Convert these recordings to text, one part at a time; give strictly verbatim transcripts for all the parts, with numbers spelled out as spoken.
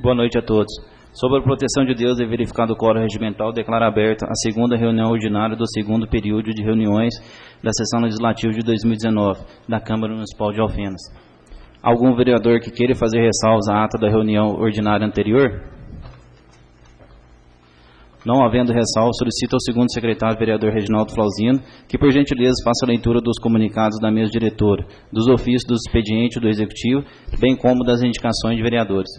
Boa noite a todos. Sob a proteção de Deus e verificado o quórum regimental, declaro aberta a segunda reunião ordinária do segundo período de reuniões da sessão legislativa de dois mil e dezenove da Câmara Municipal de Alfenas. Algum vereador que queira fazer ressalvas à ata da reunião ordinária anterior? Não havendo ressalva, solicito ao segundo secretário, vereador Reginaldo Flauzino, que por gentileza faça a leitura dos comunicados da mesa diretora, dos ofícios do expediente do Executivo, bem como das indicações de vereadores.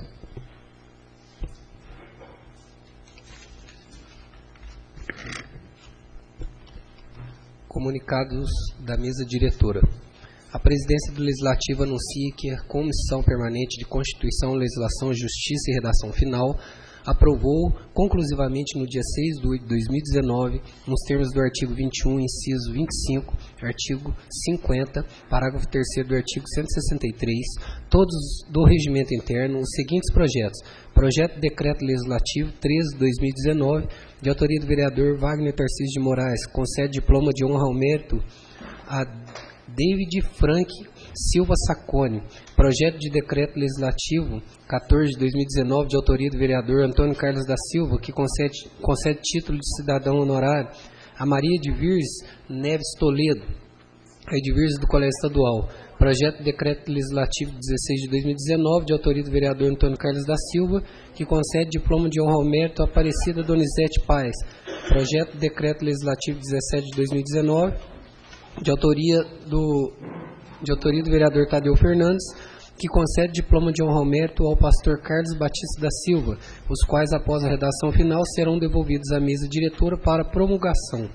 Comunicados da mesa diretora. A presidência do Legislativo anuncia que a Comissão Permanente de Constituição, Legislação, Justiça e Redação Final aprovou conclusivamente no dia seis de oito de dois mil e dezenove, nos termos do artigo vinte e um, inciso vinte e cinco, artigo cinquenta, parágrafo terceiro do artigo cento e sessenta e três, todos do regimento interno, os seguintes projetos. Projeto de Decreto Legislativo treze de dois mil e dezenove, de autoria do vereador Wagner Tarcísio de Moraes, concede diploma de honra ao mérito a David Frank Silva Sacconi. Projeto de Decreto Legislativo quatorze de dois mil e dezenove, de autoria do vereador Antônio Carlos da Silva, que concede, concede título de cidadão honorário a Maria de Vires Neves Toledo, a de Vires do Colégio Estadual. Projeto de Decreto Legislativo dezesseis de dois mil e dezenove, de autoria do vereador Antônio Carlos da Silva, que concede diploma de honra ao mérito a Aparecida Donizete Paes. Projeto de Decreto Legislativo dezessete de dois mil e dezenove, de autoria do, de autoria do vereador Tadeu Fernandes, que concede diploma de honra ao mérito ao pastor Carlos Batista da Silva, os quais, após a redação final, serão devolvidos à mesa diretora para promulgação.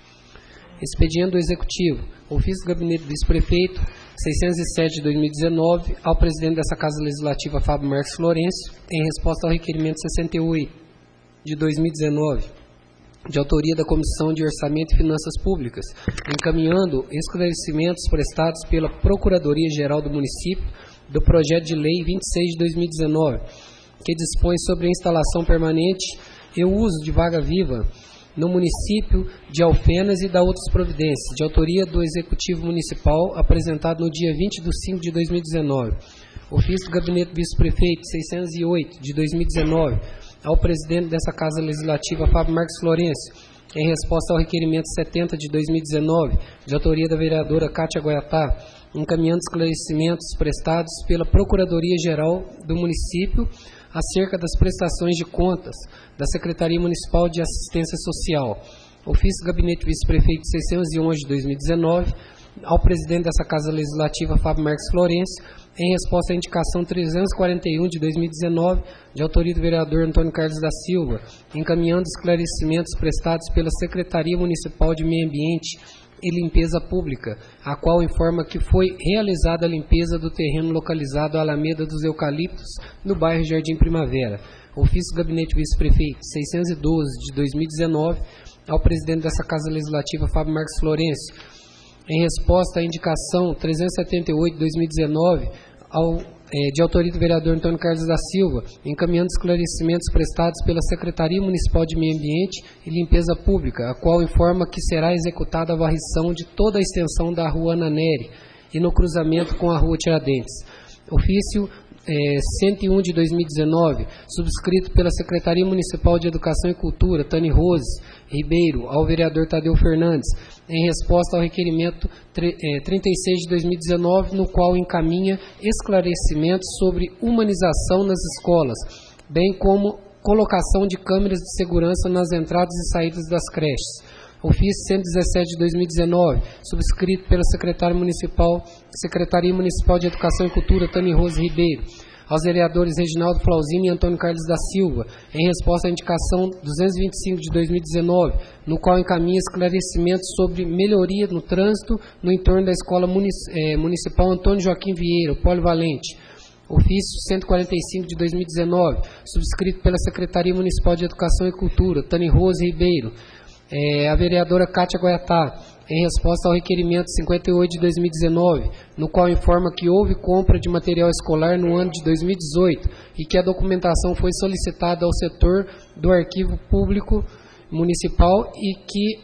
Expediente do Executivo. Ofício do Gabinete do Vice-Prefeito, seiscentos e sete de dois mil e dezenove, ao presidente dessa Casa Legislativa, Fábio Marques Florencio, em resposta ao requerimento sessenta e oito de dois mil e dezenove, de autoria da Comissão de Orçamento e Finanças Públicas, encaminhando esclarecimentos prestados pela Procuradoria-Geral do Município do Projeto de Lei vinte e seis de dois mil e dezenove, que dispõe sobre a instalação permanente e o uso de vaga viva no município de Alfenas e da outras providências, de autoria do Executivo Municipal, apresentado no dia vinte de cinco de dois mil e dezenove. Ofício do Gabinete do Vice-Prefeito, seiscentos e oito de dois mil e dezenove, ao presidente dessa Casa Legislativa, Fábio Marques Florencio, em resposta ao requerimento setenta de dois mil e dezenove, de autoria da vereadora Cátia Goiatá, encaminhando esclarecimentos prestados pela Procuradoria-Geral do Município acerca das prestações de contas da Secretaria Municipal de Assistência Social. Ofício do Gabinete Vice-Prefeito seiscentos e onze de dois mil e dezenove, ao presidente dessa Casa Legislativa, Fábio Marques Florencio, em resposta à indicação trezentos e quarenta e um de dois mil e dezenove, de autoria do vereador Antônio Carlos da Silva, encaminhando esclarecimentos prestados pela Secretaria Municipal de Meio Ambiente e Limpeza Pública, a qual informa que foi realizada a limpeza do terreno localizado à Alameda dos Eucaliptos, no bairro Jardim Primavera. Ofício do Gabinete Vice-Prefeito seiscentos e doze de dois mil e dezenove, ao presidente dessa Casa Legislativa, Fábio Marques Florencio, em resposta à indicação trezentos e setenta e oito de dois mil e dezenove, ao, é, de autoria do vereador Antônio Carlos da Silva, encaminhando esclarecimentos prestados pela Secretaria Municipal de Meio Ambiente e Limpeza Pública, a qual informa que será executada a varrição de toda a extensão da Rua Ana Nery e no cruzamento com a Rua Tiradentes. Ofício É, cento e um de dois mil e dezenove, subscrito pela Secretaria Municipal de Educação e Cultura, Tani Rose Ribeiro, ao vereador Tadeu Fernandes, em resposta ao requerimento trinta e seis de dois mil e dezenove, no qual encaminha esclarecimentos sobre humanização nas escolas, bem como colocação de câmeras de segurança nas entradas e saídas das creches. Ofício cento e dezessete de dois mil e dezenove, subscrito pela Secretaria Municipal, Secretaria Municipal de Educação e Cultura, Tani Rose Ribeiro, aos vereadores Reginaldo Flauzino e Antônio Carlos da Silva, em resposta à indicação duzentos e vinte e cinco de dois mil e dezenove, no qual encaminha esclarecimentos sobre melhoria no trânsito no entorno da Escola Municipal Antônio Joaquim Vieira, Polivalente. Ofício cento e quarenta e cinco de dois mil e dezenove, subscrito pela Secretaria Municipal de Educação e Cultura, Tani Rose Ribeiro, É, a vereadora Cátia Goiatá, em resposta ao requerimento cinquenta e oito de dois mil e dezenove, no qual informa que houve compra de material escolar no ano de dois mil e dezoito e que a documentação foi solicitada ao setor do Arquivo Público Municipal e que,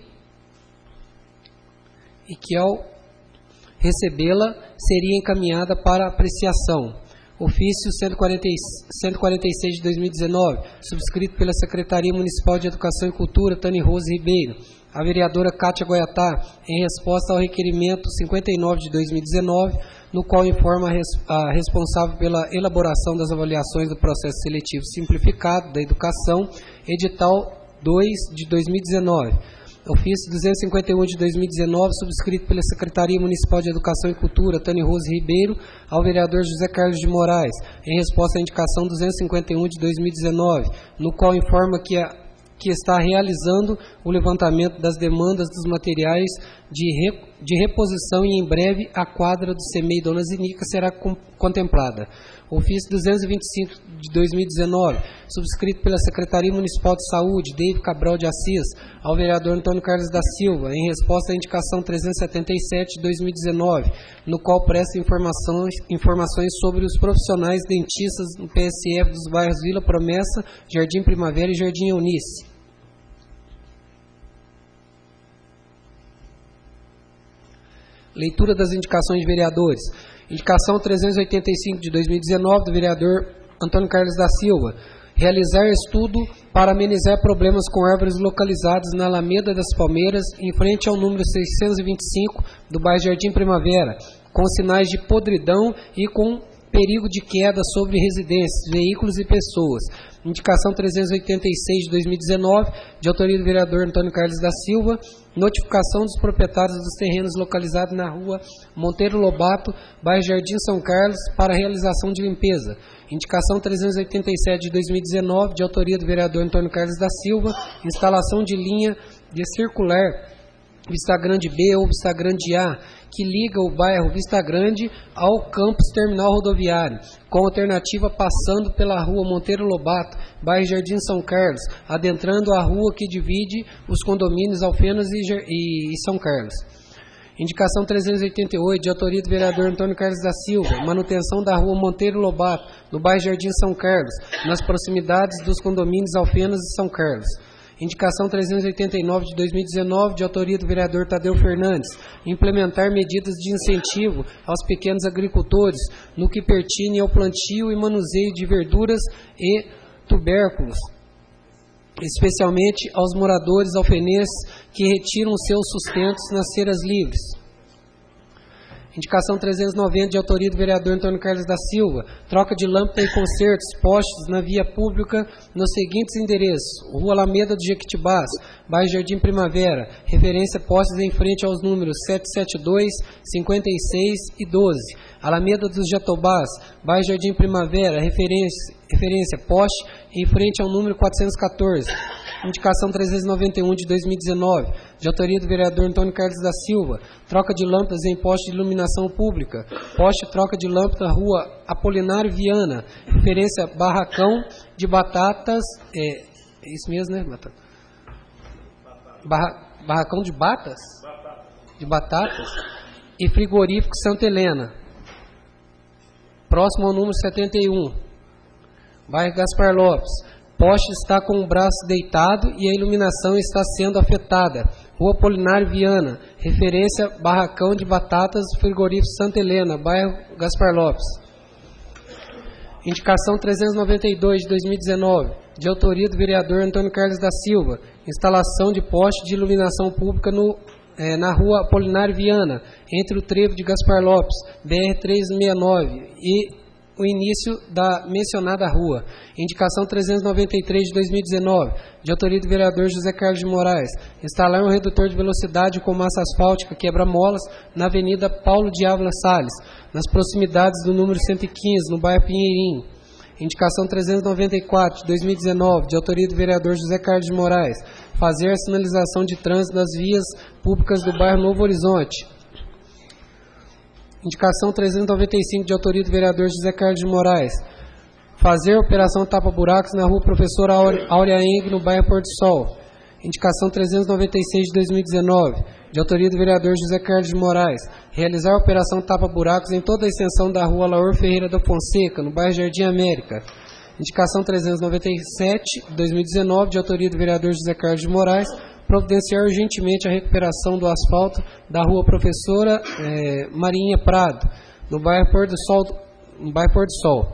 e que ao recebê-la, seria encaminhada para apreciação. Ofício cento e quarenta e seis de dois mil e dezenove, subscrito pela Secretaria Municipal de Educação e Cultura, Tani Rose Ribeiro, a vereadora Cátia Goiatá, em resposta ao requerimento cinquenta e nove de dois mil e dezenove, no qual informa a, res, a responsável pela elaboração das avaliações do processo seletivo simplificado da educação, edital dois de dois mil e dezenove. Ofício duzentos e cinquenta e um de dois mil e dezenove, subscrito pela Secretaria Municipal de Educação e Cultura, Tani Rose Ribeiro, ao vereador José Carlos de Moraes, em resposta à indicação duzentos e cinquenta e um de dois mil e dezenove, no qual informa que, a, que está realizando o levantamento das demandas dos materiais de, re, de reposição e, em breve, a quadra do C M E I Dona Zinica será com, contemplada. Ofício duzentos e vinte e cinco de dois mil e dezenove, subscrito pela Secretaria Municipal de Saúde, David Cabral de Assis, ao vereador Antônio Carlos da Silva, em resposta à indicação trezentos e setenta e sete de dois mil e dezenove, no qual presta informações, informações sobre os profissionais dentistas no P S F dos bairros Vila Promessa, Jardim Primavera e Jardim Eunice. Leitura das indicações de vereadores. Indicação trezentos e oitenta e cinco de dois mil e dezenove, do vereador Antônio Carlos da Silva. Realizar estudo para amenizar problemas com árvores localizadas na Alameda das Palmeiras, em frente ao número seiscentos e vinte e cinco do bairro Jardim Primavera, com sinais de podridão e com perigo de queda sobre residências, veículos e pessoas. Indicação trezentos e oitenta e seis de dois mil e dezenove, de autoria do vereador Antônio Carlos da Silva, notificação dos proprietários dos terrenos localizados na rua Monteiro Lobato, bairro Jardim São Carlos, para realização de limpeza. Indicação trezentos e oitenta e sete de dois mil e dezenove, de autoria do vereador Antônio Carlos da Silva, instalação de linha de circular Vista Grande B ou Vista Grande A, que liga o bairro Vista Grande ao campus terminal rodoviário, com alternativa passando pela rua Monteiro Lobato, bairro Jardim São Carlos, adentrando a rua que divide os condomínios Alfenas e, e, e São Carlos. Indicação trezentos e oitenta e oito, de autoria do vereador Antônio Carlos da Silva, manutenção da rua Monteiro Lobato, no bairro Jardim São Carlos, nas proximidades dos condomínios Alfenas e São Carlos. Indicação trezentos e oitenta e nove de dois mil e dezenove, de autoria do vereador Tadeu Fernandes, implementar medidas de incentivo aos pequenos agricultores no que pertine ao plantio e manuseio de verduras e tubérculos, especialmente aos moradores alfenenses que retiram seus sustentos nas feiras livres. Indicação trezentos e noventa, de autoria do vereador Antônio Carlos da Silva, troca de lâmpada e concertos postos na via pública nos seguintes endereços: Rua Alameda do Jequitibás, bairro Jardim Primavera, referência postos em frente aos números setecentos e setenta e dois, cinquenta e seis e doze. Alameda dos Jatobás, bairro Jardim Primavera, referência, referência poste em frente ao número quatrocentos e quatorze. Indicação trezentos e noventa e um de dois mil e dezenove, de autoria do vereador Antônio Carlos da Silva, troca de lâmpadas em poste de iluminação pública, poste troca de lâmpada, rua Apolinário Viana, referência Barracão de Batatas, é, é isso mesmo, né? Batata. Barra, barracão de Batas? De Batatas, e frigorífico Santa Helena, próximo ao número setenta e um, bairro Gaspar Lopes. Poste está com o braço deitado e a iluminação está sendo afetada. Rua Apolinário Viana, referência Barracão de Batatas, frigorífico Santa Helena, bairro Gaspar Lopes. Indicação trezentos e noventa e dois de dois mil e dezenove, de autoria do vereador Antônio Carlos da Silva, instalação de poste de iluminação pública no, eh, na rua Apolinário Viana, entre o trevo de Gaspar Lopes, B R trezentos e sessenta e nove, e o início da mencionada rua. Indicação trezentos e noventa e três de dois mil e dezenove, de autoria do vereador José Carlos de Moraes, instalar um redutor de velocidade com massa asfáltica quebra-molas na Avenida Paulo de Ávila Salles, nas proximidades do número cento e quinze, no bairro Pinheirinho. Indicação trezentos e noventa e quatro de dois mil e dezenove, de autoria do vereador José Carlos de Moraes, fazer a sinalização de trânsito das vias públicas do bairro Novo Horizonte. Indicação trezentos e noventa e cinco, de autoria do vereador José Carlos de Moraes, fazer a operação tapa-buracos na rua Professora Áurea Eng, no bairro Porto Sol. Indicação trezentos e noventa e seis de dois mil e dezenove, de autoria do vereador José Carlos de Moraes, realizar a operação tapa-buracos em toda a extensão da rua Laor Ferreira da Fonseca, no bairro Jardim América. Indicação trezentos e noventa e sete de dois mil e dezenove, de autoria do vereador José Carlos de Moraes, providenciar urgentemente a recuperação do asfalto da rua Professora eh, Marinha Prado, no bairro Pôr do Sol no bairro Pôr do Sol.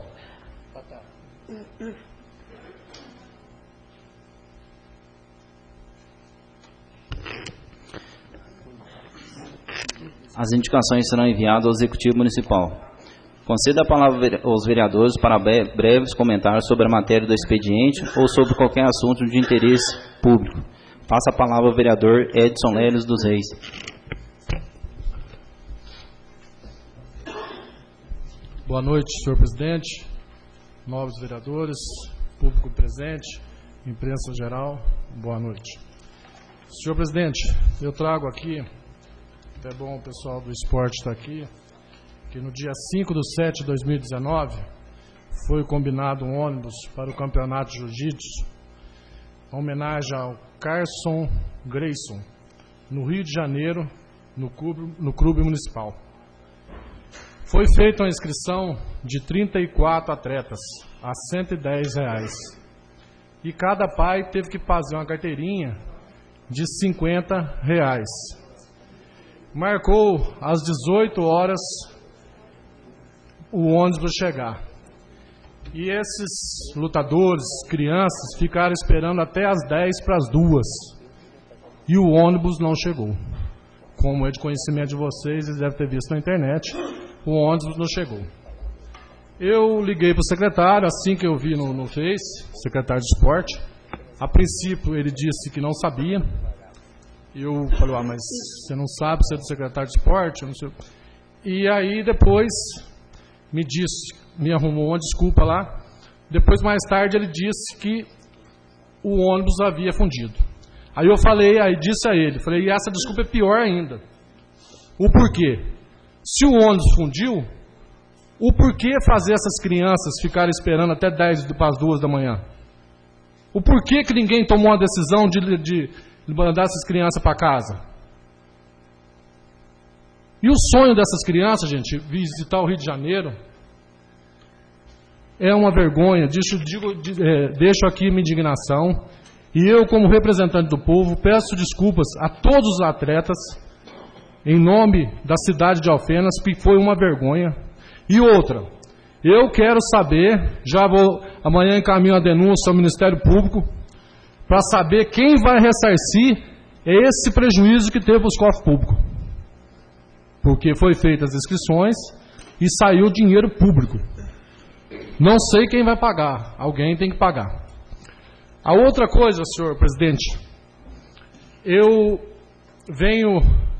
As indicações serão enviadas ao Executivo Municipal. Conceda a palavra aos vereadores para breves comentários sobre a matéria do expediente ou sobre qualquer assunto de interesse público. Passa a palavra ao vereador Edson Leles dos Reis. Boa noite, senhor presidente, novos vereadores, público presente, imprensa geral, boa noite. Senhor presidente, eu trago aqui, é bom o pessoal do esporte estar aqui, que no dia cinco de setembro de dois mil e dezenove foi combinado um ônibus para o campeonato de jiu-jitsu, em homenagem ao Carson Grayson, no Rio de Janeiro, no clube, no clube municipal. Foi feita uma inscrição de trinta e quatro atletas, a cento e dez reais. E cada pai teve que fazer uma carteirinha de cinquenta reais. Marcou às dezoito horas o ônibus chegar. E esses lutadores, crianças, ficaram esperando até as dez para as duas. E o ônibus não chegou. Como é de conhecimento de vocês, eles devem ter visto na internet, o ônibus não chegou. Eu liguei para o secretário, assim que eu vi no, no Face, secretário de esporte. A princípio ele disse que não sabia. Eu falei, ah, mas você não sabe, você é do secretário de esporte? Eu não sei. E aí depois me disse, me arrumou uma desculpa lá. Depois, mais tarde, ele disse que o ônibus havia fundido. Aí eu falei, aí disse a ele, falei, e essa desculpa é pior ainda. O porquê? Se o ônibus fundiu, o porquê fazer essas crianças ficarem esperando até dez para as duas da manhã? O porquê que ninguém tomou a decisão de, de, de mandar essas crianças para casa? E o sonho dessas crianças, gente, visitar o Rio de Janeiro, é uma vergonha. Deixo, digo, é, deixo aqui minha indignação. E eu, como representante do povo, peço desculpas a todos os atletas, em nome da cidade de Alfenas, que foi uma vergonha. E outra, eu quero saber, já vou, amanhã encaminho a denúncia ao Ministério Público, para saber quem vai ressarcir esse prejuízo que teve os cofres públicos. Porque foi feitas as inscrições e saiu dinheiro público. Não sei quem vai pagar, alguém tem que pagar. A outra coisa, senhor presidente, eu venho,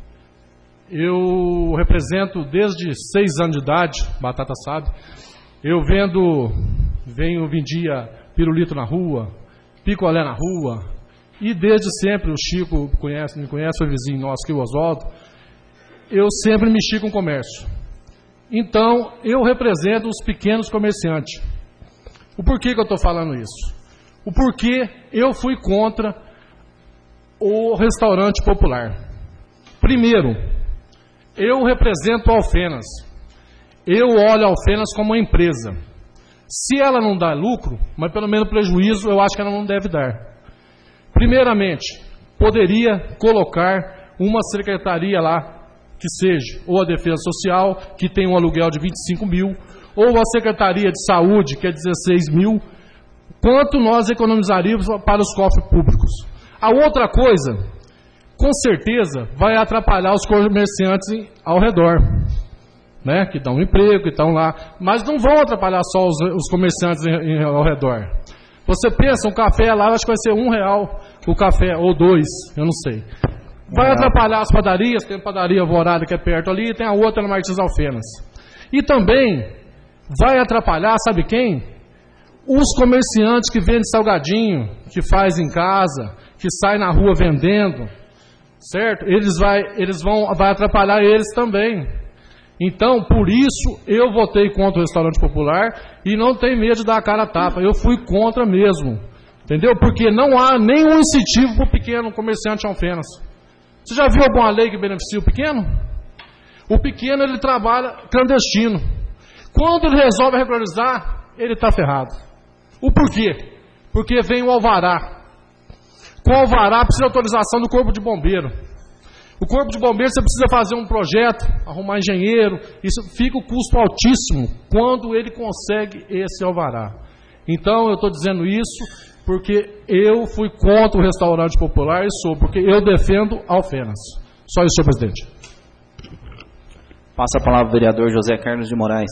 eu represento desde seis anos de idade, Batata sabe, eu vendo, venho, vendia pirulito na rua, picolé na rua, e desde sempre, o Chico conhece, me conhece, foi vizinho nosso aqui, o Oswaldo, eu sempre mexi com comércio. Então, eu represento os pequenos comerciantes. O porquê que eu estou falando isso? O porquê eu fui contra o restaurante popular. Primeiro, eu represento a Alfenas. Eu olho a Alfenas como uma empresa. Se ela não dá lucro, mas pelo menos prejuízo, eu acho que ela não deve dar. Primeiramente, poderia colocar uma secretaria lá, que seja ou a Defesa Social, que tem um aluguel de vinte e cinco mil, ou a Secretaria de Saúde, que é dezesseis mil, quanto nós economizaríamos para os cofres públicos. A outra coisa, com certeza, vai atrapalhar os comerciantes ao redor, né, que dão emprego, que estão lá, mas não vão atrapalhar só os, os comerciantes em, em, ao redor. Você pensa, um café lá, acho que vai ser um real o café, ou dois, eu não sei. Vai atrapalhar as padarias, tem a padaria Alvorada que é perto ali, e tem a outra no Martins Alfenas. E também vai atrapalhar, sabe quem? Os comerciantes que vendem salgadinho, que faz em casa, que sai na rua vendendo, certo? Eles, vai, eles vão vai atrapalhar eles também. Então, por isso, eu votei contra o restaurante popular e não tenho medo de dar a cara a tapa. Eu fui contra mesmo, entendeu? Porque não há nenhum incentivo para o pequeno comerciante em Alfenas. Você já viu alguma lei que beneficia o pequeno? O pequeno, ele trabalha clandestino. Quando ele resolve regularizar, ele está ferrado. O porquê? Porque vem o alvará. Com o alvará precisa de autorização do Corpo de Bombeiro. O Corpo de Bombeiros, você precisa fazer um projeto, arrumar engenheiro, isso fica o custo altíssimo quando ele consegue esse alvará. Então, eu estou dizendo isso porque eu fui contra o restaurante popular e sou, porque eu defendo Alfenas. Só isso, senhor presidente. Passa a palavra ao vereador José Carlos de Moraes.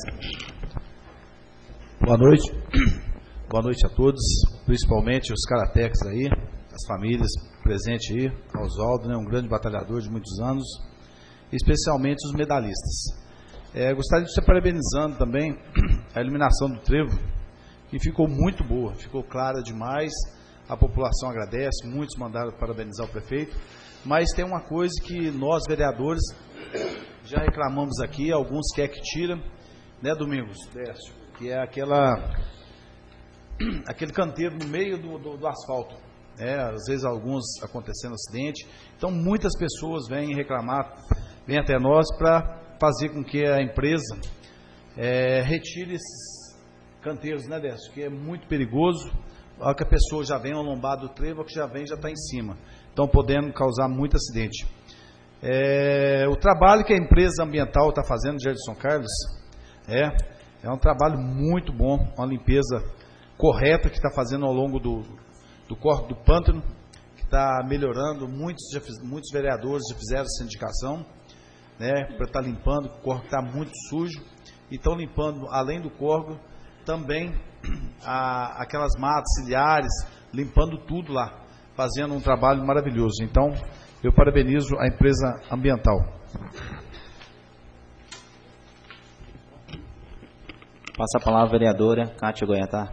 Boa noite. Boa noite a todos, principalmente os carateques aí, as famílias presentes aí, Oswaldo, né, um grande batalhador de muitos anos, especialmente os medalhistas. É, gostaria de estar parabenizando também a iluminação do trevo, que ficou muito boa, ficou clara demais, a população agradece, muitos mandaram parabenizar o prefeito, mas tem uma coisa que nós, vereadores, já reclamamos aqui, alguns querem que tira, né, Domingos, Décio, que é aquela, aquele canteiro no meio do, do, do asfalto. É, às vezes alguns acontecendo acidente, então muitas pessoas vêm reclamar, vêm até nós para fazer com que a empresa é, retire esses canteiros, né, Décio, que é muito perigoso, a hora que a pessoa já vem ao lombado do trevo, que já vem já está em cima, então podendo causar muito acidente. É, o trabalho que a empresa ambiental está fazendo, Jardim São Carlos, é, é um trabalho muito bom, uma limpeza correta que está fazendo ao longo do do Córrego do Pântano, que está melhorando, muitos, já fiz, muitos vereadores já fizeram essa indicação, né, para estar tá limpando, o córrego está muito sujo, e estão limpando, além do córrego, também a, aquelas matas ciliares, limpando tudo lá, fazendo um trabalho maravilhoso. Então, eu parabenizo a empresa ambiental. Passa a palavra à vereadora Cátia Goiatá.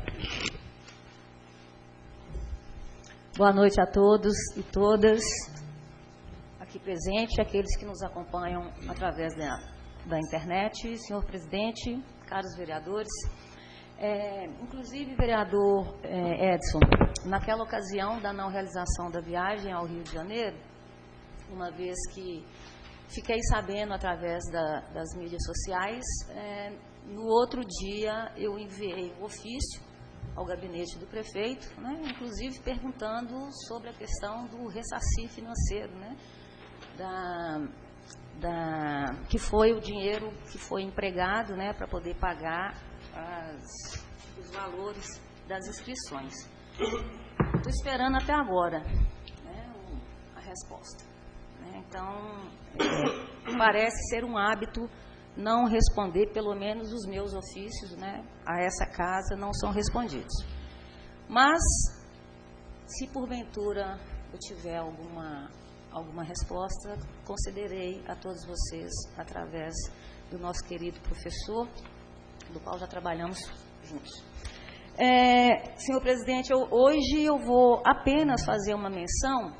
Boa noite a todos e todas aqui presentes, aqueles que nos acompanham através da, da internet. Senhor presidente, caros vereadores, é, inclusive vereador é, Edson, naquela ocasião da não realização da viagem ao Rio de Janeiro, uma vez que fiquei sabendo através da, das mídias sociais, é, no outro dia eu enviei um ofício ao gabinete do prefeito, né, inclusive perguntando sobre a questão do ressarcir financeiro, né, da, da, que foi o dinheiro que foi empregado, né, para poder pagar as, os valores das inscrições. Estou esperando até agora, né, a resposta. Né, então, é, parece ser um hábito não responder, pelo menos os meus ofícios, né, a essa casa não são respondidos. Mas, se porventura eu tiver alguma, alguma resposta, concederei a todos vocês através do nosso querido professor, do qual já trabalhamos juntos. É, senhor presidente, eu, hoje eu vou apenas fazer uma menção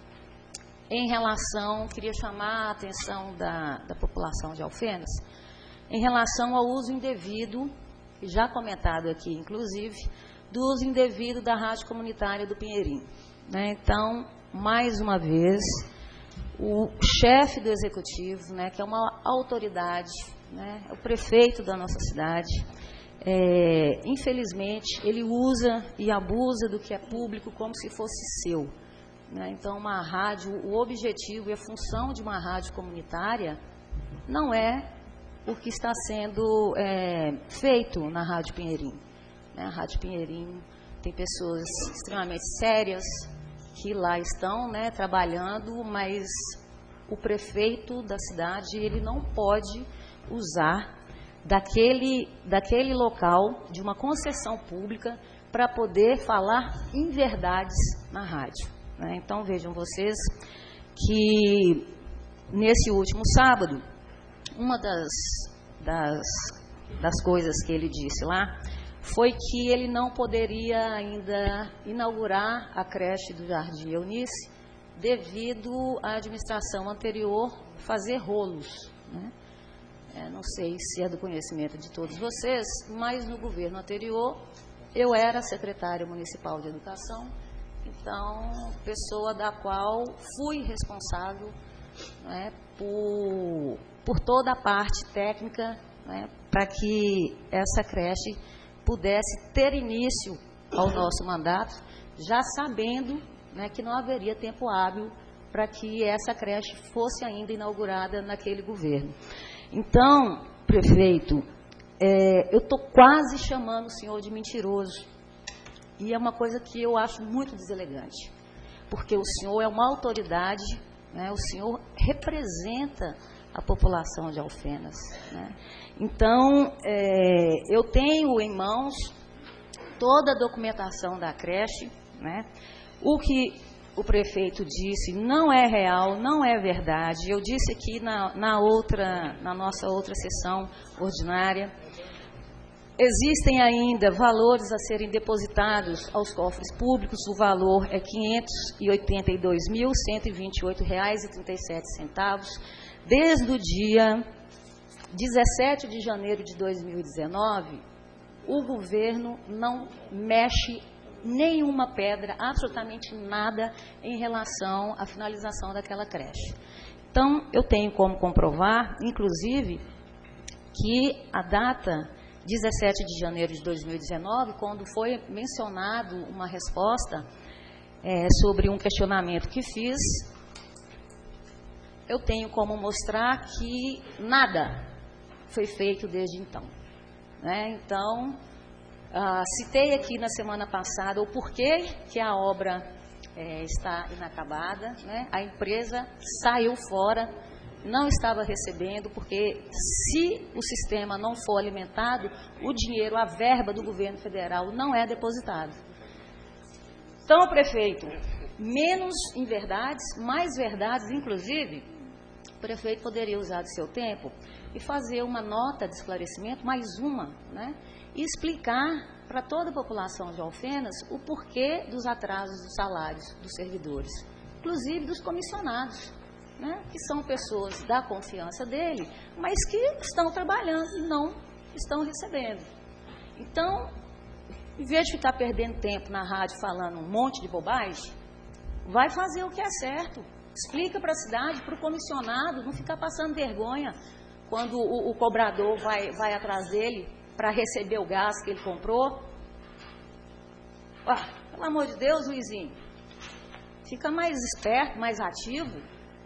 em relação, queria chamar a atenção da, da população de Alfenas, em relação ao uso indevido, já comentado aqui, inclusive, do uso indevido da rádio comunitária do Pinheirinho. Né? Então, mais uma vez, o chefe do executivo, né, que é uma autoridade, né, é o prefeito da nossa cidade, é, infelizmente, ele usa e abusa do que é público como se fosse seu. Então, uma rádio, o objetivo e a função de uma rádio comunitária não é o que está sendo é, feito na Rádio Pinheirinho. A Rádio Pinheirinho tem pessoas extremamente sérias que lá estão, né, trabalhando, mas o prefeito da cidade ele não pode usar daquele, daquele local, de uma concessão pública, para poder falar inverdades na rádio. Então, vejam vocês que, nesse último sábado, uma das, das, das coisas que ele disse lá foi que ele não poderia ainda inaugurar a creche do Jardim Eunice devido à administração anterior fazer rolos. Né? É, não sei se é do conhecimento de todos vocês, mas no governo anterior eu era secretária municipal de educação. Então, pessoa da qual fui responsável, né, por, por toda a parte técnica, né, para que essa creche pudesse ter início ao nosso mandato, já sabendo, né, que não haveria tempo hábil para que essa creche fosse ainda inaugurada naquele governo. Então, prefeito, é, eu estou quase chamando o senhor de mentiroso. E é uma coisa que eu acho muito deselegante, porque o senhor é uma autoridade, né, o senhor representa a população de Alfenas, né? Então, é, eu tenho em mãos toda a documentação da creche, né? O que o prefeito disse não é real, não é verdade. Eu disse aqui na, na, outra, na nossa outra sessão ordinária. Existem ainda valores a serem depositados aos cofres públicos, o valor é quinhentos e oitenta e dois mil, cento e vinte e oito reais e trinta e sete centavos, desde o dia dezessete de janeiro de dois mil e dezenove, o governo não mexe nenhuma pedra, absolutamente nada em relação à finalização daquela creche. Então, eu tenho como comprovar, inclusive, que a data dezessete de janeiro de dois mil e dezenove, quando foi mencionado uma resposta é, sobre um questionamento que fiz, eu tenho como mostrar que nada foi feito desde então, né? Então, ah, citei aqui na semana passada o porquê que a obra é, está inacabada, né? A empresa saiu fora, não estava recebendo, porque se o sistema não for alimentado, o dinheiro, a verba do governo federal não é depositado. Então, prefeito, menos inverdades, mais verdades, inclusive, o prefeito poderia usar do seu tempo e fazer uma nota de esclarecimento, mais uma, né? E explicar para toda a população de Alfenas o porquê dos atrasos dos salários dos servidores, inclusive dos comissionados, né, que são pessoas da confiança dele, mas que estão trabalhando e não estão recebendo. Então, em vez de ficar perdendo tempo na rádio falando um monte de bobagem, vai fazer o que é certo. Explica para a cidade, para o comissionado, não ficar passando vergonha quando o, o cobrador vai, vai atrás dele para receber o gás que ele comprou. Ah, pelo amor de Deus, Luizinho, fica mais esperto, mais ativo.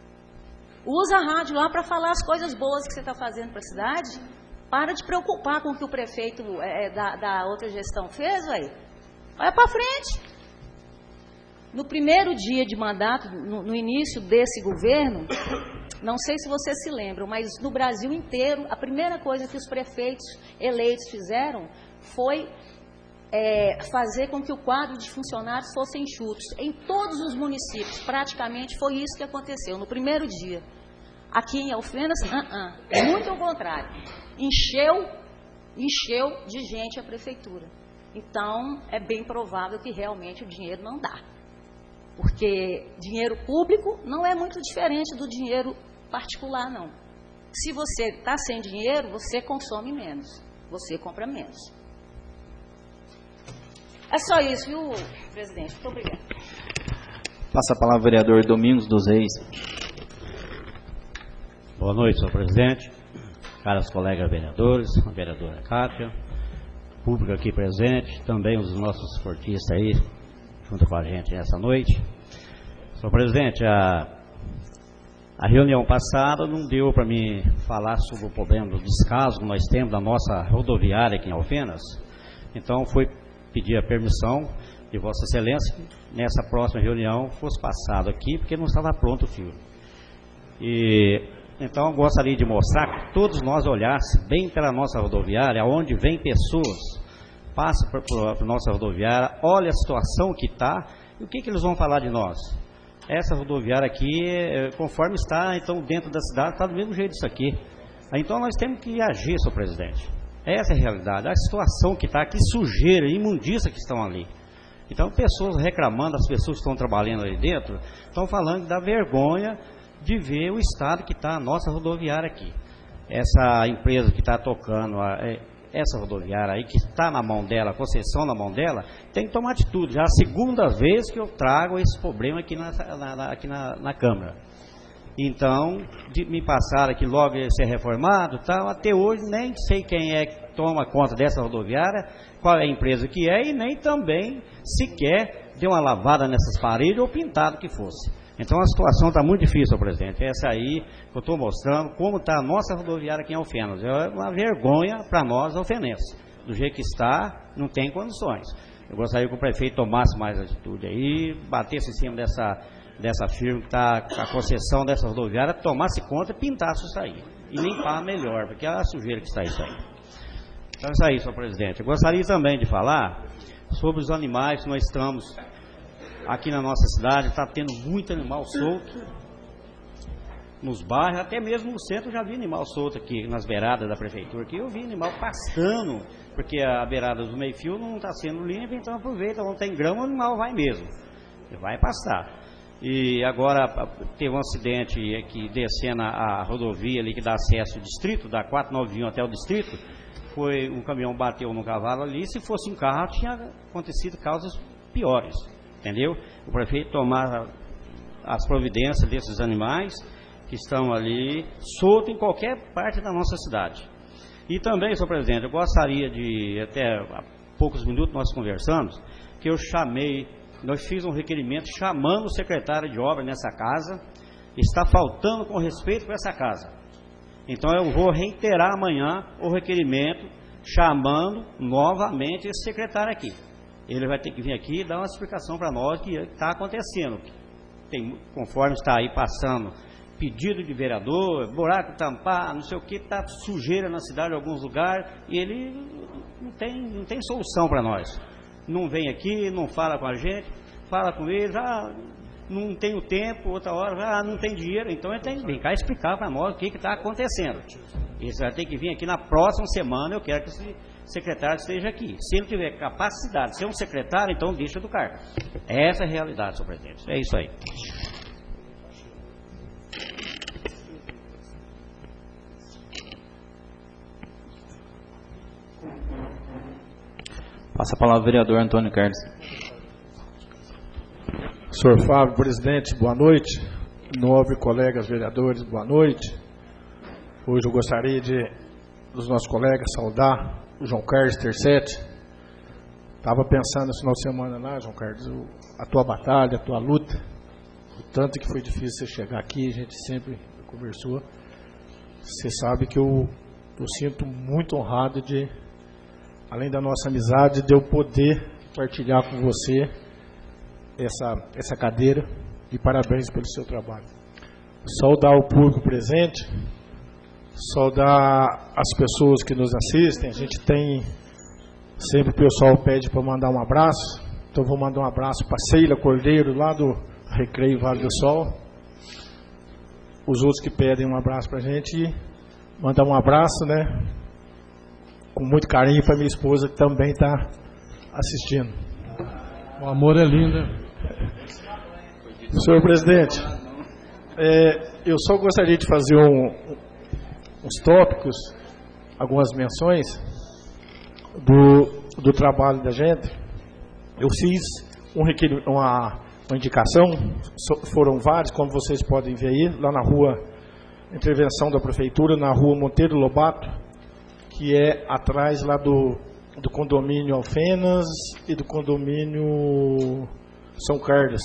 Usa a rádio lá para falar as coisas boas que você está fazendo para a cidade. Para de preocupar com o que o prefeito é, da, da outra gestão fez, velho. Vai para frente. No primeiro dia de mandato, no, no início desse governo, não sei se vocês se lembram, mas no Brasil inteiro, a primeira coisa que os prefeitos eleitos fizeram foi é, fazer com que o quadro de funcionários fosse enxutos. Em todos os municípios, praticamente, foi isso que aconteceu, no primeiro dia. Aqui em Alfenas, uh -uh, muito ao contrário. Encheu, encheu de gente a prefeitura. Então, é bem provável que realmente o dinheiro não dá. Porque dinheiro público não é muito diferente do dinheiro particular, não. Se você está sem dinheiro, você consome menos, você compra menos. É só isso, viu, presidente? Muito obrigada. Passa a palavra ao vereador Domingos dos Reis. Boa noite, senhor presidente, caros colegas vereadores, a vereadora Cátia, público aqui presente, também os nossos esportistas aí, junto com a gente nessa noite. Senhor presidente, a, a reunião passada não deu para mim falar sobre o problema do descaso que nós temos da nossa rodoviária aqui em Alfenas. Então, foi pedir a permissão de Vossa Excelência que nessa próxima reunião fosse passado aqui, porque não estava pronto o filme. E, então, eu gostaria de mostrar que todos nós olhássemos bem pela nossa rodoviária, onde vem pessoas, passa para a nossa rodoviária, olha a situação que está, e o que, que eles vão falar de nós? Essa rodoviária aqui, conforme está, então, dentro da cidade, está do mesmo jeito isso aqui. Então, nós temos que agir, senhor presidente. Essa é a realidade, a situação que está, que sujeira, imundícia que estão ali. Então, pessoas reclamando, as pessoas que estão trabalhando ali dentro, estão falando da vergonha de ver o estado que está a nossa rodoviária aqui. Essa empresa que está tocando a, essa rodoviária aí, que está na mão dela, a concessão na mão dela, tem que tomar atitude. Já é a segunda vez que eu trago esse problema aqui na, na, aqui na, na Câmara. Então, de, me passaram que logo ia ser reformado, tal, até hoje nem sei quem é que toma conta dessa rodoviária, qual é a empresa que é, e nem também sequer deu uma lavada nessas paredes ou pintado que fosse. Então a situação está muito difícil, presidente. Essa aí que eu estou mostrando como está a nossa rodoviária aqui em Alfenas. É uma vergonha para nós, alfenenses. Do jeito que está, não tem condições. Eu gostaria que o prefeito tomasse mais atitude aí, batesse em cima dessa, dessa firma que está com a concessão dessa rodoviária, tomasse conta e pintasse isso aí. E limpar melhor, porque é a sujeira que está isso aí. Então isso aí, senhor presidente. Eu gostaria também de falar sobre os animais que nós estamos aqui na nossa cidade. Está tendo muito animal solto nos bairros, até mesmo no centro já vi animal solto aqui nas beiradas da prefeitura. Aqui eu vi animal pastando, porque a beirada do meio-fio não está sendo limpa, então aproveita, onde tem grama o animal vai mesmo, vai pastar. E agora teve um acidente aqui descendo a rodovia ali que dá acesso ao distrito, da quatrocentos e noventa e um até o distrito. Foi um caminhão bateu no cavalo ali, se fosse um carro tinha acontecido causas piores, entendeu? O prefeito tomar as providências desses animais que estão ali soltos em qualquer parte da nossa cidade. E também, senhor presidente, eu gostaria de, até há poucos minutos nós conversamos, que eu chamei, nós fizemos um requerimento chamando o secretário de obra nessa casa, está faltando com respeito para essa casa. Então eu vou reiterar amanhã o requerimento, chamando novamente esse secretário aqui. Ele vai ter que vir aqui e dar uma explicação para nós do que está acontecendo. Tem, conforme está aí passando pedido de vereador, buraco tampar, não sei o que, está sujeira na cidade em alguns lugares, e ele não tem, não tem solução para nós. Não vem aqui, não fala com a gente, fala com ele, já não tem o tempo, outra hora já não tem dinheiro, então ele tem que vir cá explicar para nós o que está acontecendo. Ele vai ter que vir aqui na próxima semana, eu quero que esse secretário esteja aqui. Se ele tiver capacidade de ser um secretário, então deixa do cargo. Essa é a realidade, senhor presidente. É isso aí. Passa a palavra ao vereador Antônio Carlos. Senhor Fábio, presidente, boa noite. Nobre colegas vereadores, boa noite. Hoje eu gostaria de, dos nossos colegas, saudar o João Carlos Tercetti. Estava pensando esse final de semana lá, João Carlos, a tua batalha, a tua luta, o tanto que foi difícil você chegar aqui, a gente sempre conversou. Você sabe que eu, eu sinto muito honrado de, além da nossa amizade, de eu poder partilhar com você essa, essa cadeira, e parabéns pelo seu trabalho. Saudar o público presente, saudar as pessoas que nos assistem. A gente tem, sempre o pessoal pede para mandar um abraço, então vou mandar um abraço para Ceila Cordeiro, lá do Recreio Vale do Sol. Os outros que pedem um abraço para a gente, e mandar um abraço, né, com muito carinho para minha esposa, que também está assistindo. O amor é lindo. Senhor presidente, é, eu só gostaria de fazer um, uns tópicos, algumas menções do, do trabalho da gente. Eu fiz um requer, uma, uma indicação, foram vários, como vocês podem ver aí, lá na rua, intervenção da prefeitura, na rua Monteiro Lobato, que é atrás lá do, do condomínio Alfenas e do condomínio São Carlos.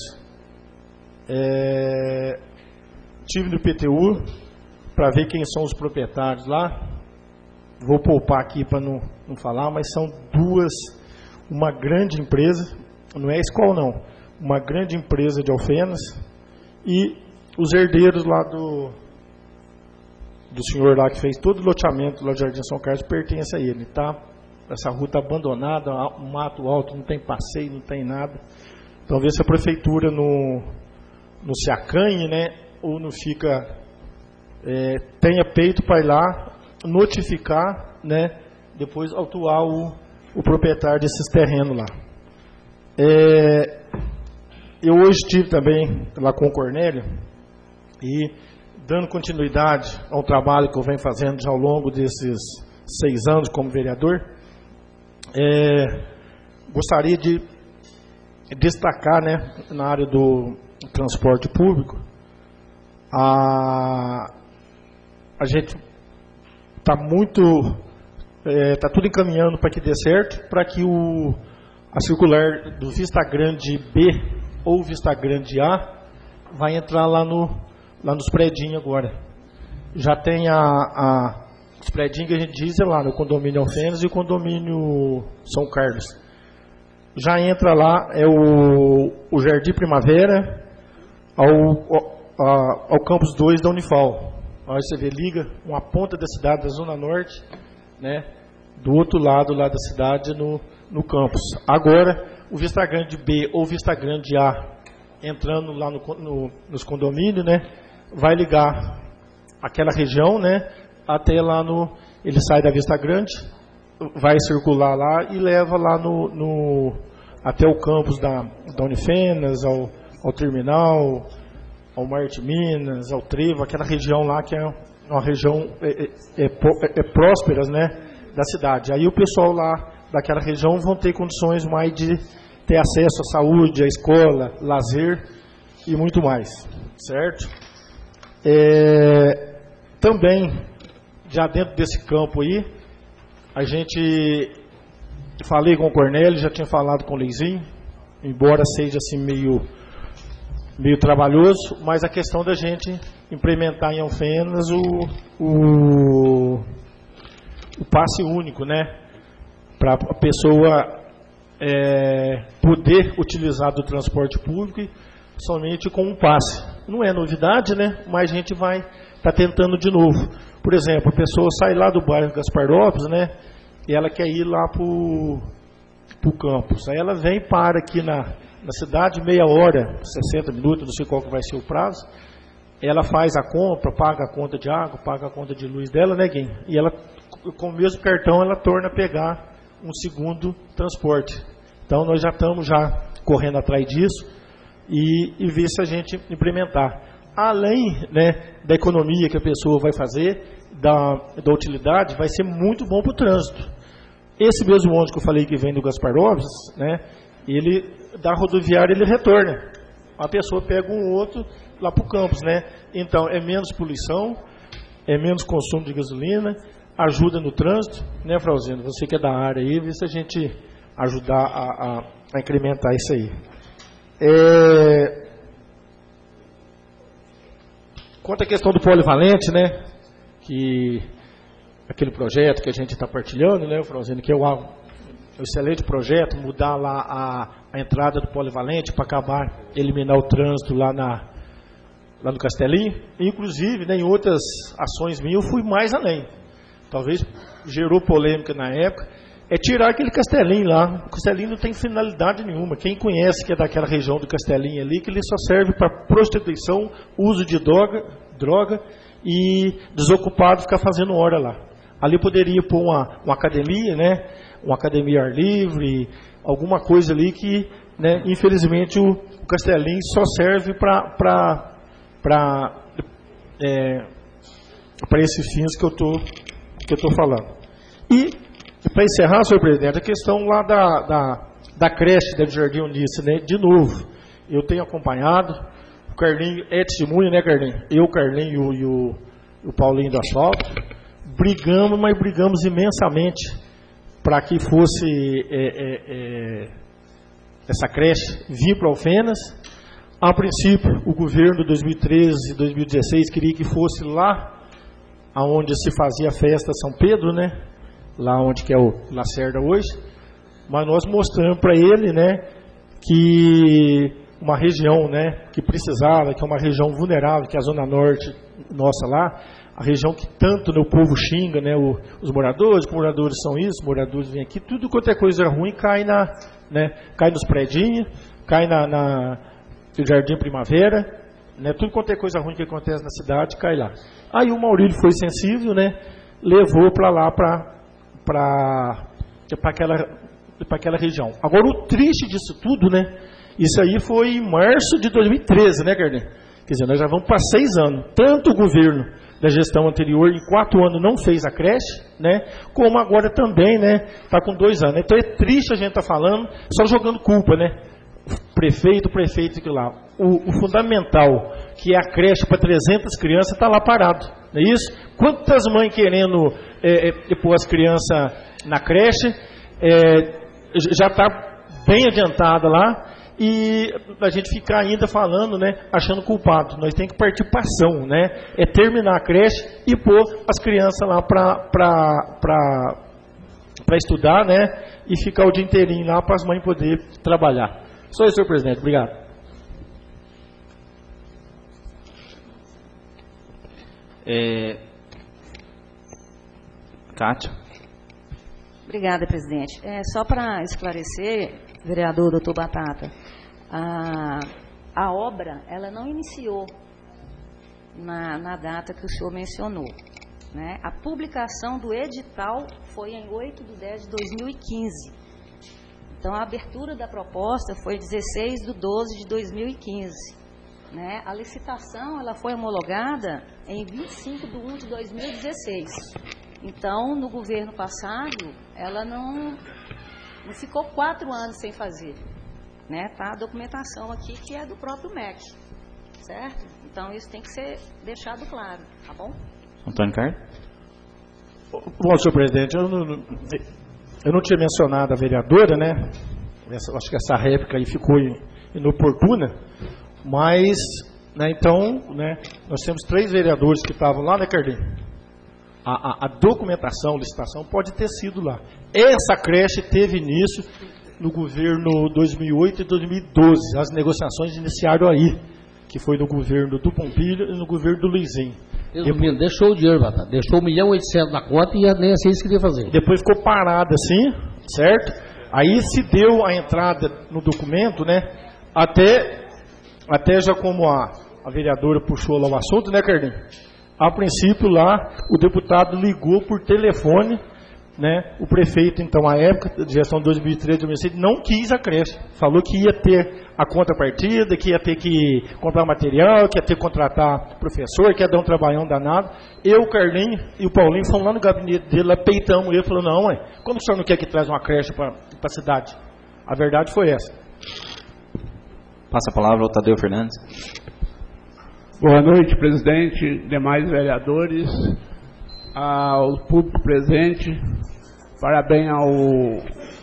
É, tive no P T U para ver quem são os proprietários lá. Vou poupar aqui para não, não falar, mas são duas, uma grande empresa, não é a escola não, uma grande empresa de Alfenas, e os herdeiros lá do do senhor lá que fez todo o loteamento lá do Jardim São Carlos pertence a ele, tá? Essa rua está abandonada, um mato alto, não tem passeio, não tem nada. Então, vê se a prefeitura não, não se acanhe, né? Ou não fica, é, tenha peito para ir lá notificar, né? Depois autuar o, o proprietário desses terrenos lá. É, eu hoje estive também lá com o Cornélio e dando continuidade ao trabalho que eu venho fazendo já ao longo desses seis anos como vereador. É, gostaria de destacar, né, na área do transporte público, a, a gente está muito, está é, tudo encaminhando para que dê certo, para que o, a circular do Vista Grande B ou Vista Grande A vai entrar lá, no, lá nos predinhos agora. Já tem a, a, os predinhos que a gente diz é lá no condomínio Alfenas e o condomínio São Carlos. Já entra lá, é o, o Jardim Primavera ao, ao, ao Campus dois da Unifal. Aí você vê, liga uma ponta da cidade, da Zona Norte, né, do outro lado lá da cidade, no, no campus. Agora, o Vista Grande B ou Vista Grande A, entrando lá no, no, nos condomínios, né, vai ligar aquela região, né, até lá no... Ele sai da Vista Grande, vai circular lá e leva lá no, no, até o campus da, da Unifenas, ao, ao terminal, ao Marte Minas, ao Trevo, aquela região lá que é uma região é, é, é, é próspera, né, da cidade. Aí o pessoal lá daquela região vão ter condições mais de ter acesso à saúde, à escola, lazer e muito mais, certo? É, também, já dentro desse campo aí, a gente, falei com o Cornélio, já tinha falado com o Leizinho, embora seja assim meio, meio trabalhoso, mas a questão da gente implementar em Alfenas o, o, o passe único, né? Para a pessoa é, poder utilizar do transporte público somente com um passe. Não é novidade, né? Mas a gente vai estar tá tentando de novo. Por exemplo, a pessoa sai lá do bairro Gasparópolis, né? E ela quer ir lá para o campus. Aí ela vem e para aqui na, na cidade, meia hora, sessenta minutos, não sei qual que vai ser o prazo. Ela faz a compra, paga a conta de água, paga a conta de luz dela, né, Guim? E ela, com o mesmo cartão, ela torna a pegar um segundo transporte. Então, nós já estamos já correndo atrás disso e, e ver se a gente implementar. Além, né, da economia que a pessoa vai fazer, da, da utilidade, vai ser muito bom para o trânsito. Esse mesmo ônibus que eu falei que vem do Gasparópolis, né, ele, da rodoviária, ele retorna. A pessoa pega um outro lá para o campus, né? Então, é menos poluição, é menos consumo de gasolina, ajuda no trânsito, né, Frauzino? Você que é da área aí, vê se a gente ajudar a, a, a incrementar isso aí. É... Quanto à questão do polivalente, né, que aquele projeto que a gente está partilhando, né, Frauzino, que é um, um excelente projeto, mudar lá a, a entrada do polivalente para acabar, eliminar o trânsito lá, na, lá no Castelinho. Inclusive, né, em outras ações minhas, eu fui mais além. Talvez gerou polêmica na época, é tirar aquele Castelinho lá. O Castelinho não tem finalidade nenhuma. Quem conhece que é daquela região do Castelinho ali, que ele só serve para prostituição, uso de droga, droga e desocupado ficar fazendo hora lá. Ali poderia pôr uma, uma academia, né, uma academia ar livre, alguma coisa ali que, né, infelizmente o, o Castelinho só serve para para é, para esses fins que eu estou que eu estou falando. E, para encerrar, senhor presidente, a questão lá da, da, da creche da Jardim Unice, né, de novo, eu tenho acompanhado, o Carlinho é testemunha, né, Carlinho? Eu, o Carlinho e o, o Paulinho do Asfalto, brigamos, mas brigamos imensamente para que fosse é, é, é, essa creche vir para Alfenas. A princípio, o governo de dois mil e treze e dois mil e dezesseis queria que fosse lá onde se fazia a festa São Pedro, né? Lá onde que é o Lacerda hoje, mas nós mostramos para ele, né, que uma região, né, que precisava, que é uma região vulnerável, que é a Zona Norte nossa lá, a região que tanto, né, o povo xinga, né, o, os moradores, os moradores são isso, os moradores vêm aqui, tudo quanto é coisa ruim cai, na, né, cai nos predinhos, cai na, na, no Jardim Primavera, né, tudo quanto é coisa ruim que acontece na cidade, cai lá. Aí o Maurílio foi sensível, né, levou para lá, para para aquela, para aquela região. Agora, o triste disso tudo, né, isso aí foi em março de dois mil e treze, né, Carlinhos? Quer dizer, nós já vamos para seis anos. Tanto o governo da gestão anterior, em quatro anos, não fez a creche, né, como agora também, né, está com dois anos. Então, é triste a gente estar tá falando, só jogando culpa, né? Prefeito, prefeito, que lá. O, o fundamental, que é a creche para trezentas crianças, está lá parado, não é isso? Quantas mães querendo é, é, pôr as crianças na creche, é, já está bem adiantada lá, e a gente ficar ainda falando, né, achando culpado. Nós temos que partir para ação, né? É terminar a creche e pôr as crianças lá para para estudar, né? E ficar o dia inteirinho lá para as mães poderem trabalhar. Só isso, senhor presidente. Obrigado. É... Kátia. Obrigada, presidente. É, só para esclarecer, vereador doutor Batata, a, a obra ela não iniciou na, na data que o senhor mencionou. Né? A publicação do edital foi em oito de dez de dois mil e quinze. Então, a abertura da proposta foi dezesseis de doze de dois mil e quinze. Né? A licitação ela foi homologada em vinte e cinco de um de dois mil e dezesseis. Então, no governo passado, ela não, não ficou quatro anos sem fazer. Né? Tá a documentação aqui que é do próprio M E C. Certo? Então, isso tem que ser deixado claro. Tá bom? Antônio Carlos. Bom, senhor presidente, eu não, eu não tinha mencionado a vereadora, né? Essa, acho que essa réplica aí ficou inoportuna, mas, né, então, né, nós temos três vereadores que estavam lá, né, Carlinhos? A, a, a documentação, licitação, pode ter sido lá. Essa creche teve início no governo dois mil e oito e dois mil e doze. As negociações iniciaram aí, que foi no governo do Pompilho e no governo do Luizinho. Resumindo, deixou o dinheiro, Batata. Deixou um milhão e oitocentos na conta e nem assim eles queriam fazer. Depois ficou parado assim, certo? Aí se deu a entrada no documento, né? Até, até já como a, a vereadora puxou lá o assunto, né, Carlinhos? A princípio lá, o deputado ligou por telefone, né? O prefeito, então, à época, de gestão dois mil e treze, dois mil e seis, não quis a creche. Falou que ia ter a contrapartida, que ia ter que comprar material, que ia ter que contratar professor, que ia dar um trabalhão danado. Eu, o Carlinhos e o Paulinho fomos lá no gabinete dele, lá peitamos ele, falou, não, mãe, como o senhor não quer que traz uma creche para a cidade? A verdade foi essa. Passa a palavra ao Tadeu Fernandes. Boa noite, presidente, demais vereadores, ao público presente. Parabéns ao,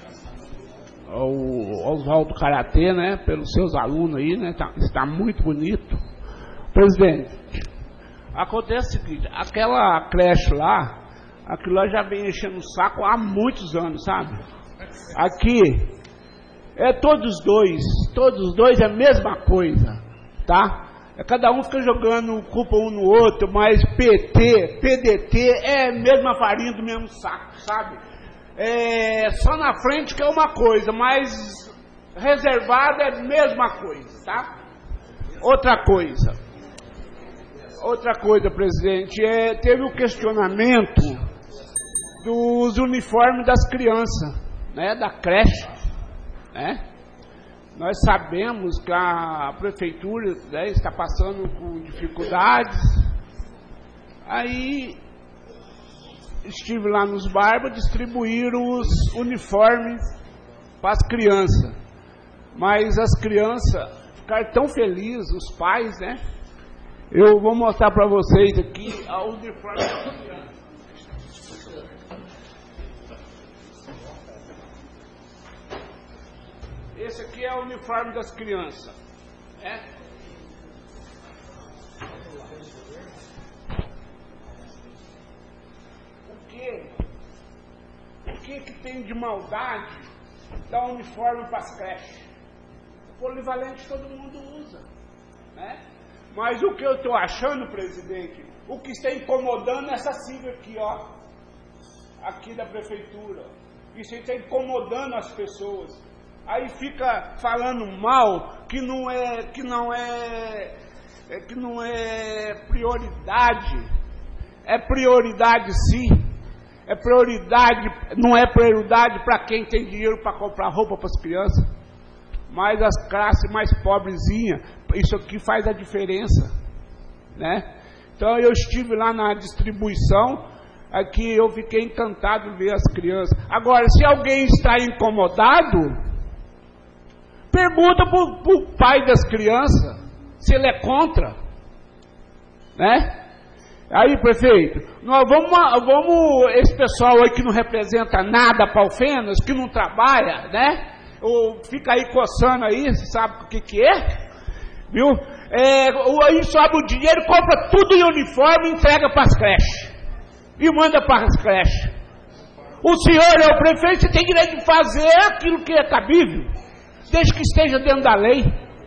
ao Oswaldo Karatê, né, pelos seus alunos aí, né, tá, está muito bonito. Presidente, acontece o seguinte, aquela creche lá, aquilo lá já vem enchendo o saco há muitos anos, sabe? Aqui, é todos dois, todos dois é a mesma coisa, tá? Cada um fica jogando culpa um no outro, mas P T, P D T é a mesma farinha do mesmo saco, sabe? É, só na frente que é uma coisa, mas reservada é a mesma coisa, tá? Outra coisa, outra coisa, presidente, é, teve o questionamento dos uniformes das crianças, né, da creche, né? Nós sabemos que a prefeitura, né, está passando por dificuldades. Aí estive lá nos Barbas, distribuíram os uniformes para as crianças. Mas as crianças ficaram tão felizes, os pais, né? Eu vou mostrar para vocês aqui o uniforme das crianças. Esse aqui é o uniforme das crianças. É? O que? O que que tem de maldade dar uniforme para as creches? Polivalente todo mundo usa, né? Mas o que eu estou achando, presidente, o que está incomodando é essa sigla aqui, ó, aqui da prefeitura. Isso está incomodando as pessoas. Aí fica falando mal que não é, que não é, é que não é prioridade. É prioridade sim. É prioridade, não é prioridade para quem tem dinheiro para comprar roupa para as crianças. Mas as classes mais pobrezinhas, isso aqui faz a diferença, né? Então eu estive lá na distribuição, aqui eu fiquei encantado de ver as crianças. Agora, se alguém está incomodado, pergunta para o pai das crianças se ele é contra, né? Aí, prefeito, nós vamos, vamos esse pessoal aí que não representa nada para Alfenas, que não trabalha, né? ou fica aí coçando aí, você sabe o que que é? Viu? É, aí sobe o dinheiro, compra tudo em uniforme e entrega para as creches. E manda para as creches. O senhor é o prefeito, você tem direito de fazer aquilo que é cabível, desde que esteja dentro da lei.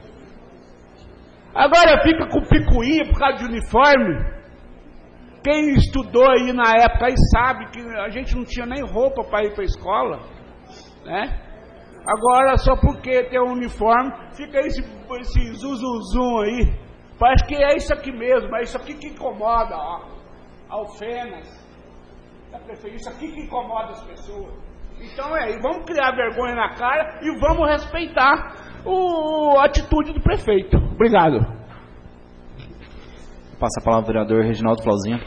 Agora fica com picuinha por causa de uniforme. Quem estudou aí na época aí sabe que a gente não tinha nem roupa para ir para a escola, né? Agora só porque tem um uniforme, fica esse, esse zuzuzum aí. Parece que é isso aqui mesmo, é isso aqui que incomoda, ó. Alfenas, tá, prefeito? Isso aqui que incomoda as pessoas. Então é, vamos criar vergonha na cara e vamos respeitar o, a atitude do prefeito. Obrigado. Passa a palavra ao vereador Reginaldo Flauzinho.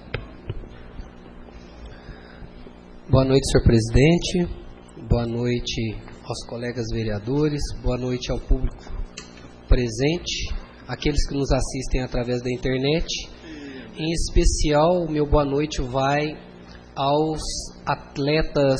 Boa noite, senhor presidente. Boa noite aos colegas vereadores. Boa noite ao público presente, aqueles que nos assistem através da internet. Em especial, o meu boa noite vai aos atletas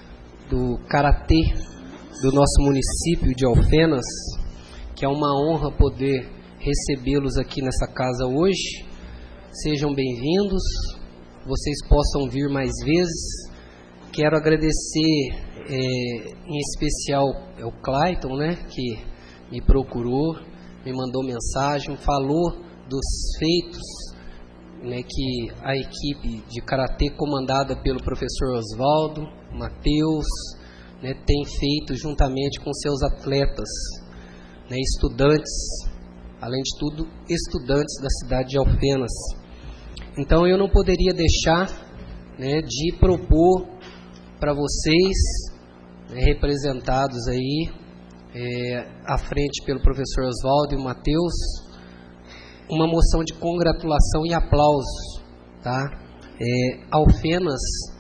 do Karatê do nosso município de Alfenas, que é uma honra poder recebê-los aqui nessa casa hoje. Sejam bem-vindos, vocês possam vir mais vezes. Quero agradecer é, em especial ao Clayton, né, que me procurou, me mandou mensagem, falou dos feitos, né, que a equipe de Karatê comandada pelo professor Oswaldo, Matheus, né, tem feito juntamente com seus atletas, né, estudantes, além de tudo, estudantes da cidade de Alfenas. Então eu não poderia deixar, né, de propor para vocês, né, representados aí, é, à frente pelo professor Oswaldo e Matheus, uma moção de congratulação e aplauso, tá? É, Alfenas,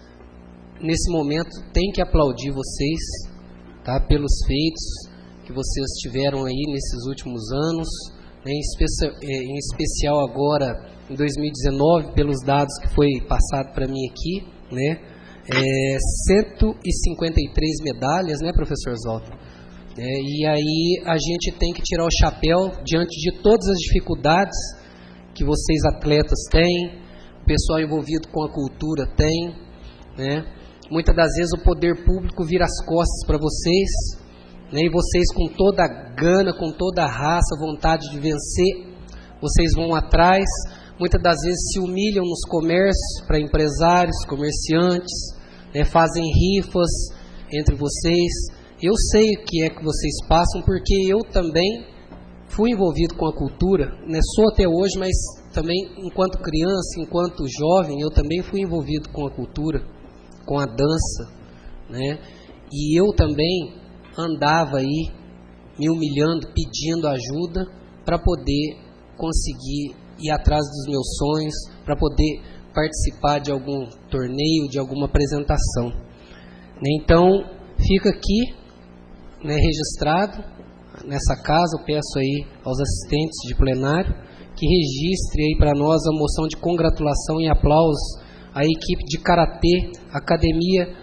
nesse momento, tem que aplaudir vocês, tá? Pelos feitos que vocês tiveram aí nesses últimos anos, né? Em, especia, é, em especial agora, em dois mil e dezenove, pelos dados que foi passado para mim aqui, né? É, cento e cinquenta e três medalhas, né, professor Oswaldo? É, e aí a gente tem que tirar o chapéu diante de todas as dificuldades que vocês atletas têm, o pessoal envolvido com a cultura tem, né? Muitas das vezes o poder público vira as costas para vocês, né? E vocês com toda a gana, com toda a raça, vontade de vencer, vocês vão atrás. Muitas das vezes se humilham nos comércios para empresários, comerciantes, né? Fazem rifas entre vocês. Eu sei o que é que vocês passam, porque eu também fui envolvido com a cultura, né? Sou até hoje, mas também enquanto criança, enquanto jovem, eu também fui envolvido com a cultura, com a dança, né? E eu também andava aí me humilhando, pedindo ajuda para poder conseguir ir atrás dos meus sonhos, para poder participar de algum torneio, de alguma apresentação, né? Então, fica aqui, né, registrado nessa casa. Eu peço aí aos assistentes de plenário que registre aí para nós a moção de congratulação e aplausos à equipe de Karatê, Academia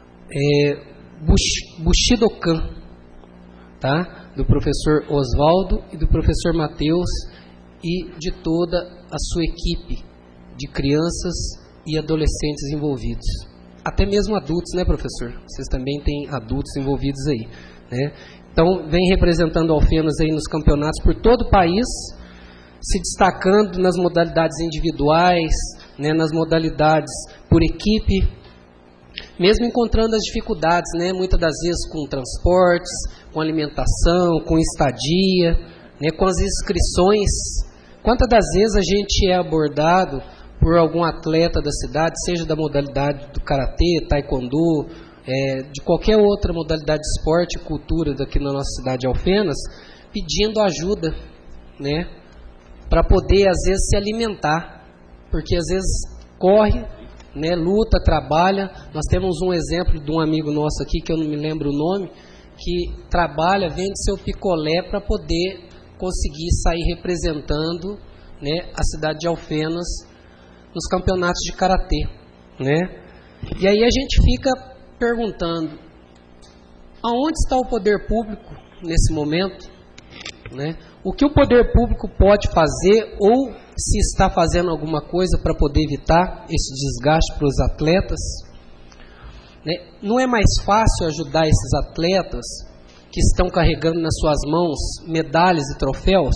é, Bush, Bushidokan, tá? Do professor Oswaldo e do professor Matheus e de toda a sua equipe de crianças e adolescentes envolvidos. Até mesmo adultos, né, professor? Vocês também têm adultos envolvidos aí, né? Então, vem representando Alfenas aí nos campeonatos por todo o país, se destacando nas modalidades individuais, né, nas modalidades por equipe, mesmo encontrando as dificuldades, né, muitas das vezes com transportes, com alimentação, com estadia, né, com as inscrições. Quantas das vezes a gente é abordado por algum atleta da cidade, seja da modalidade do karatê, taekwondo, é, de qualquer outra modalidade de esporte e cultura daqui na nossa cidade de Alfenas, pedindo ajuda, né, para poder às vezes se alimentar, porque às vezes corre, né, luta, trabalha. Nós temos um exemplo de um amigo nosso aqui, que eu não me lembro o nome, que trabalha, vende seu picolé para poder conseguir sair representando, né, a cidade de Alfenas nos campeonatos de karatê, né? E aí a gente fica perguntando, aonde está o poder público nesse momento? Né? O que o poder público pode fazer ou se está fazendo alguma coisa para poder evitar esse desgaste para os atletas? Né? Não é mais fácil ajudar esses atletas que estão carregando nas suas mãos medalhas e troféus?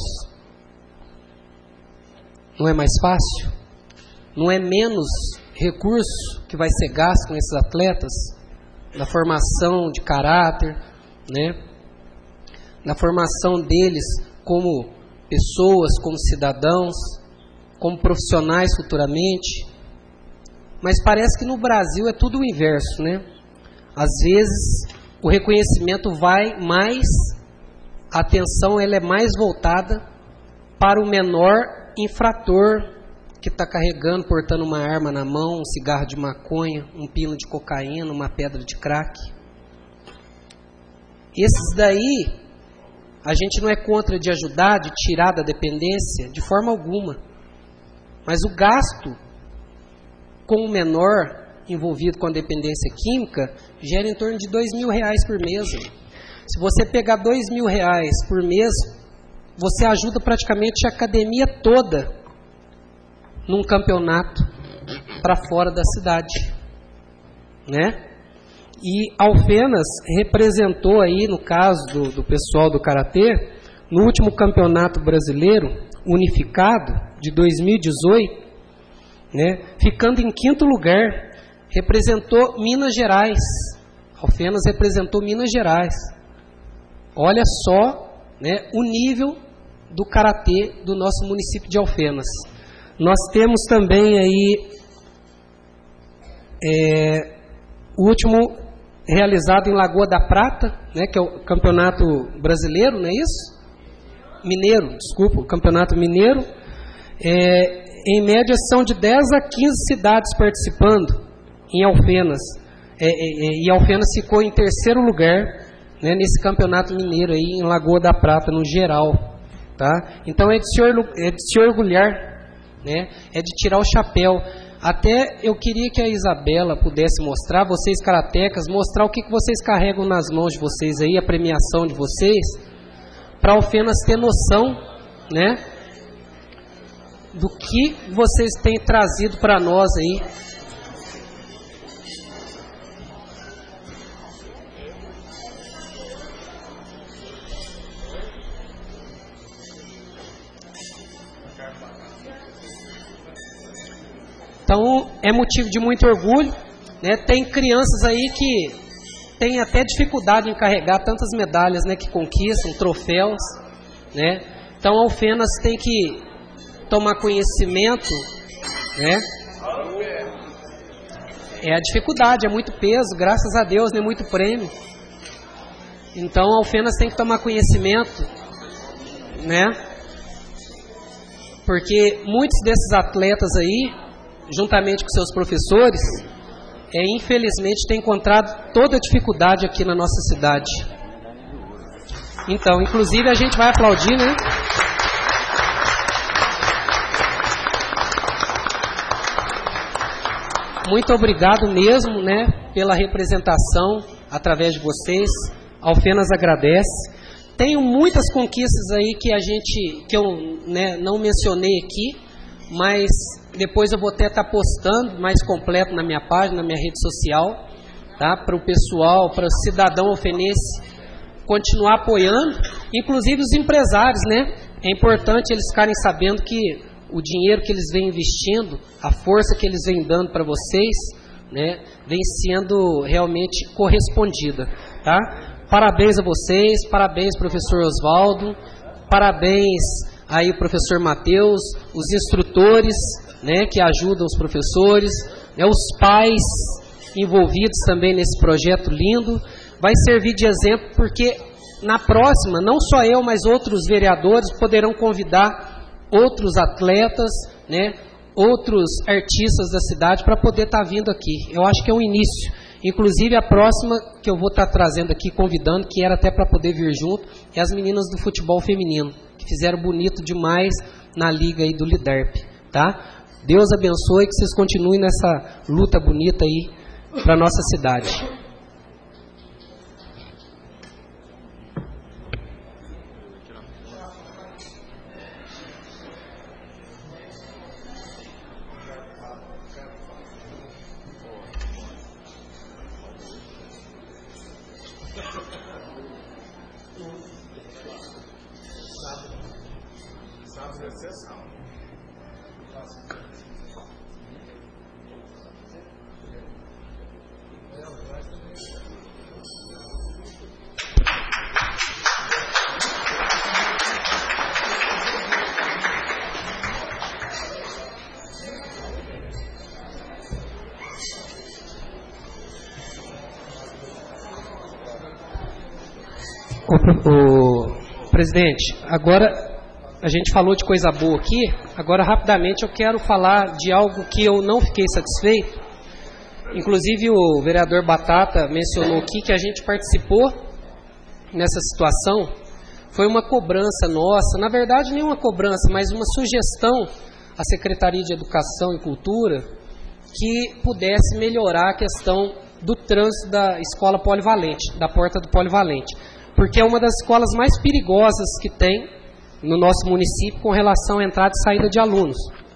Não é mais fácil? Não é menos recurso que vai ser gasto com esses atletas? Na formação de caráter, né? Na formação deles como pessoas, como cidadãos, como profissionais futuramente. Mas parece que no Brasil é tudo o inverso, né? Às vezes o reconhecimento vai mais, a atenção ela é mais voltada para o menor infrator que está carregando, portando uma arma na mão, um cigarro de maconha, um pino de cocaína, uma pedra de crack. Esses daí, a gente não é contra de ajudar, de tirar da dependência, de forma alguma. Mas o gasto com o menor envolvido com a dependência química gera em torno de dois mil reais por mês. Se você pegar dois mil reais por mês, você ajuda praticamente a academia toda num campeonato para fora da cidade, né? E Alfenas representou aí, no caso do, do pessoal do Karatê, no último campeonato brasileiro unificado de dois mil e dezoito, né, ficando em quinto lugar, representou Minas Gerais. Alfenas representou Minas Gerais. Olha só, né, o nível do Karatê do nosso município de Alfenas. Nós temos também aí é, o último realizado em Lagoa da Prata, né, que é o campeonato brasileiro, não é isso? Mineiro, desculpa, o campeonato mineiro. É, em média são de dez a quinze cidades participando em Alfenas. É, é, e Alfenas ficou em terceiro lugar, né, nesse campeonato mineiro aí em Lagoa da Prata, no geral. Tá? Então é de se, orgulhar, é de se orgulhar, né, é de tirar o chapéu. Até eu queria que a Isabela pudesse mostrar, vocês karatecas, mostrar o que, que vocês carregam nas mãos de vocês aí, a premiação de vocês, para Alfenas ter noção, né, do que vocês têm trazido para nós aí. Então, é motivo de muito orgulho, né? Tem crianças aí que têm até dificuldade em carregar tantas medalhas, né, que conquistam, troféus, né? Então, a Alfenas tem que tomar conhecimento, né? É a dificuldade, é muito peso, graças a Deus, né, muito prêmio. Então, a Alfenas tem que tomar conhecimento, né? Porque muitos desses atletas aí, juntamente com seus professores, é, infelizmente tem encontrado toda a dificuldade aqui na nossa cidade. Então, inclusive a gente vai aplaudir, né? Muito obrigado mesmo, né, pela representação através de vocês. Alfenas agradece. Tenho muitas conquistas aí que a gente, que eu, né, não mencionei aqui, mas depois eu vou até estar postando mais completo na minha página, na minha rede social, tá? Para o pessoal, para o cidadão alfenense continuar apoiando, inclusive os empresários, né? É importante eles ficarem sabendo que o dinheiro que eles vêm investindo, a força que eles vêm dando para vocês, né, vem sendo realmente correspondida, tá? Parabéns a vocês, parabéns professor Oswaldo, parabéns aí o professor Matheus, os instrutores, né, que ajudam os professores, né, os pais envolvidos também nesse projeto lindo. Vai servir de exemplo porque na próxima, não só eu, mas outros vereadores poderão convidar outros atletas, né, outros artistas da cidade para poder estar vindo aqui. Eu acho que é um início. Inclusive a próxima que eu vou estar trazendo aqui, convidando, que era até para poder vir junto, é as meninas do futebol feminino, que fizeram bonito demais na liga aí do Liderp, tá? Deus abençoe e que vocês continuem nessa luta bonita aí para nossa cidade. O, o presidente, agora a gente falou de coisa boa aqui, agora rapidamente eu quero falar de algo que eu não fiquei satisfeito. Inclusive o vereador Batata mencionou aqui que a gente participou nessa situação, foi uma cobrança nossa, na verdade nem uma cobrança, mas uma sugestão à Secretaria de Educação e Cultura que pudesse melhorar a questão do trânsito da escola polivalente, da porta do polivalente, porque é uma das escolas mais perigosas que tem no nosso município com relação à entrada e saída de alunos.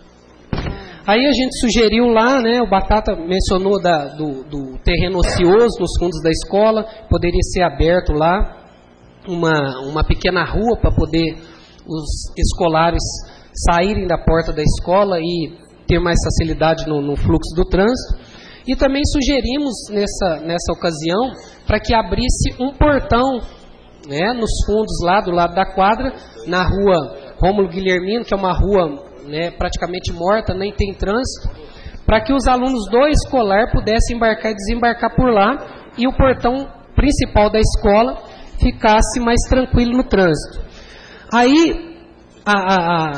Aí a gente sugeriu lá, né, o Batata mencionou da, do, do terreno ocioso nos fundos da escola, poderia ser aberto lá uma, uma pequena rua para poder os escolares saírem da porta da escola e ter mais facilidade no, no fluxo do trânsito. E também sugerimos nessa, nessa ocasião para que abrisse um portão, né, nos fundos lá do lado da quadra, na rua Rômulo Guilhermino, que é uma rua, né, praticamente morta, nem tem trânsito, para que os alunos do escolar pudessem embarcar e desembarcar por lá e o portão principal da escola ficasse mais tranquilo no trânsito. Aí a, a,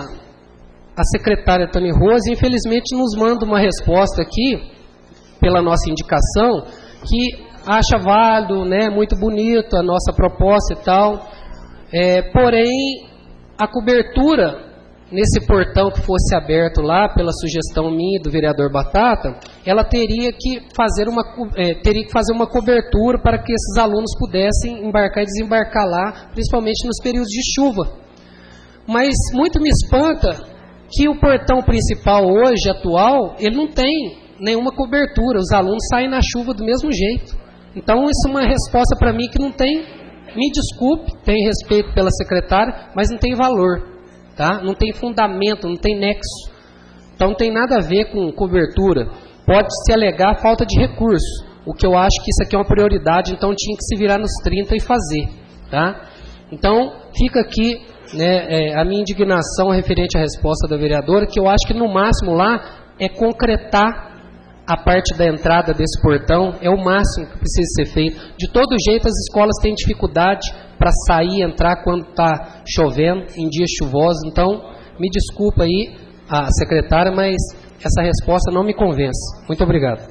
a secretária Tani Rose, infelizmente, nos manda uma resposta aqui, pela nossa indicação, que acha válido, né, muito bonito a nossa proposta e tal, é, porém a cobertura nesse portão que fosse aberto lá, pela sugestão minha do vereador Batata, ela teria que fazer uma, é, teria que fazer uma cobertura para que esses alunos pudessem embarcar e desembarcar lá, principalmente nos períodos de chuva. Mas muito me espanta que o portão principal hoje, atual, ele não tem nenhuma cobertura, os alunos saem na chuva do mesmo jeito. Então, isso é uma resposta para mim que não tem, me desculpe, tem respeito pela secretária, mas não tem valor, tá? Não tem fundamento, não tem nexo. Então, não tem nada a ver com cobertura. Pode-se alegar falta de recurso, o que eu acho que isso aqui é uma prioridade, então tinha que se virar nos trinta e fazer, tá? Então, fica aqui, né, é, a minha indignação referente à resposta da vereadora, que eu acho que no máximo lá é concretar a parte da entrada desse portão, é o máximo que precisa ser feito. De todo jeito, as escolas têm dificuldade para sair e entrar quando está chovendo, em dias chuvosos. Então, me desculpa aí, a secretária, mas essa resposta não me convence. Muito obrigado.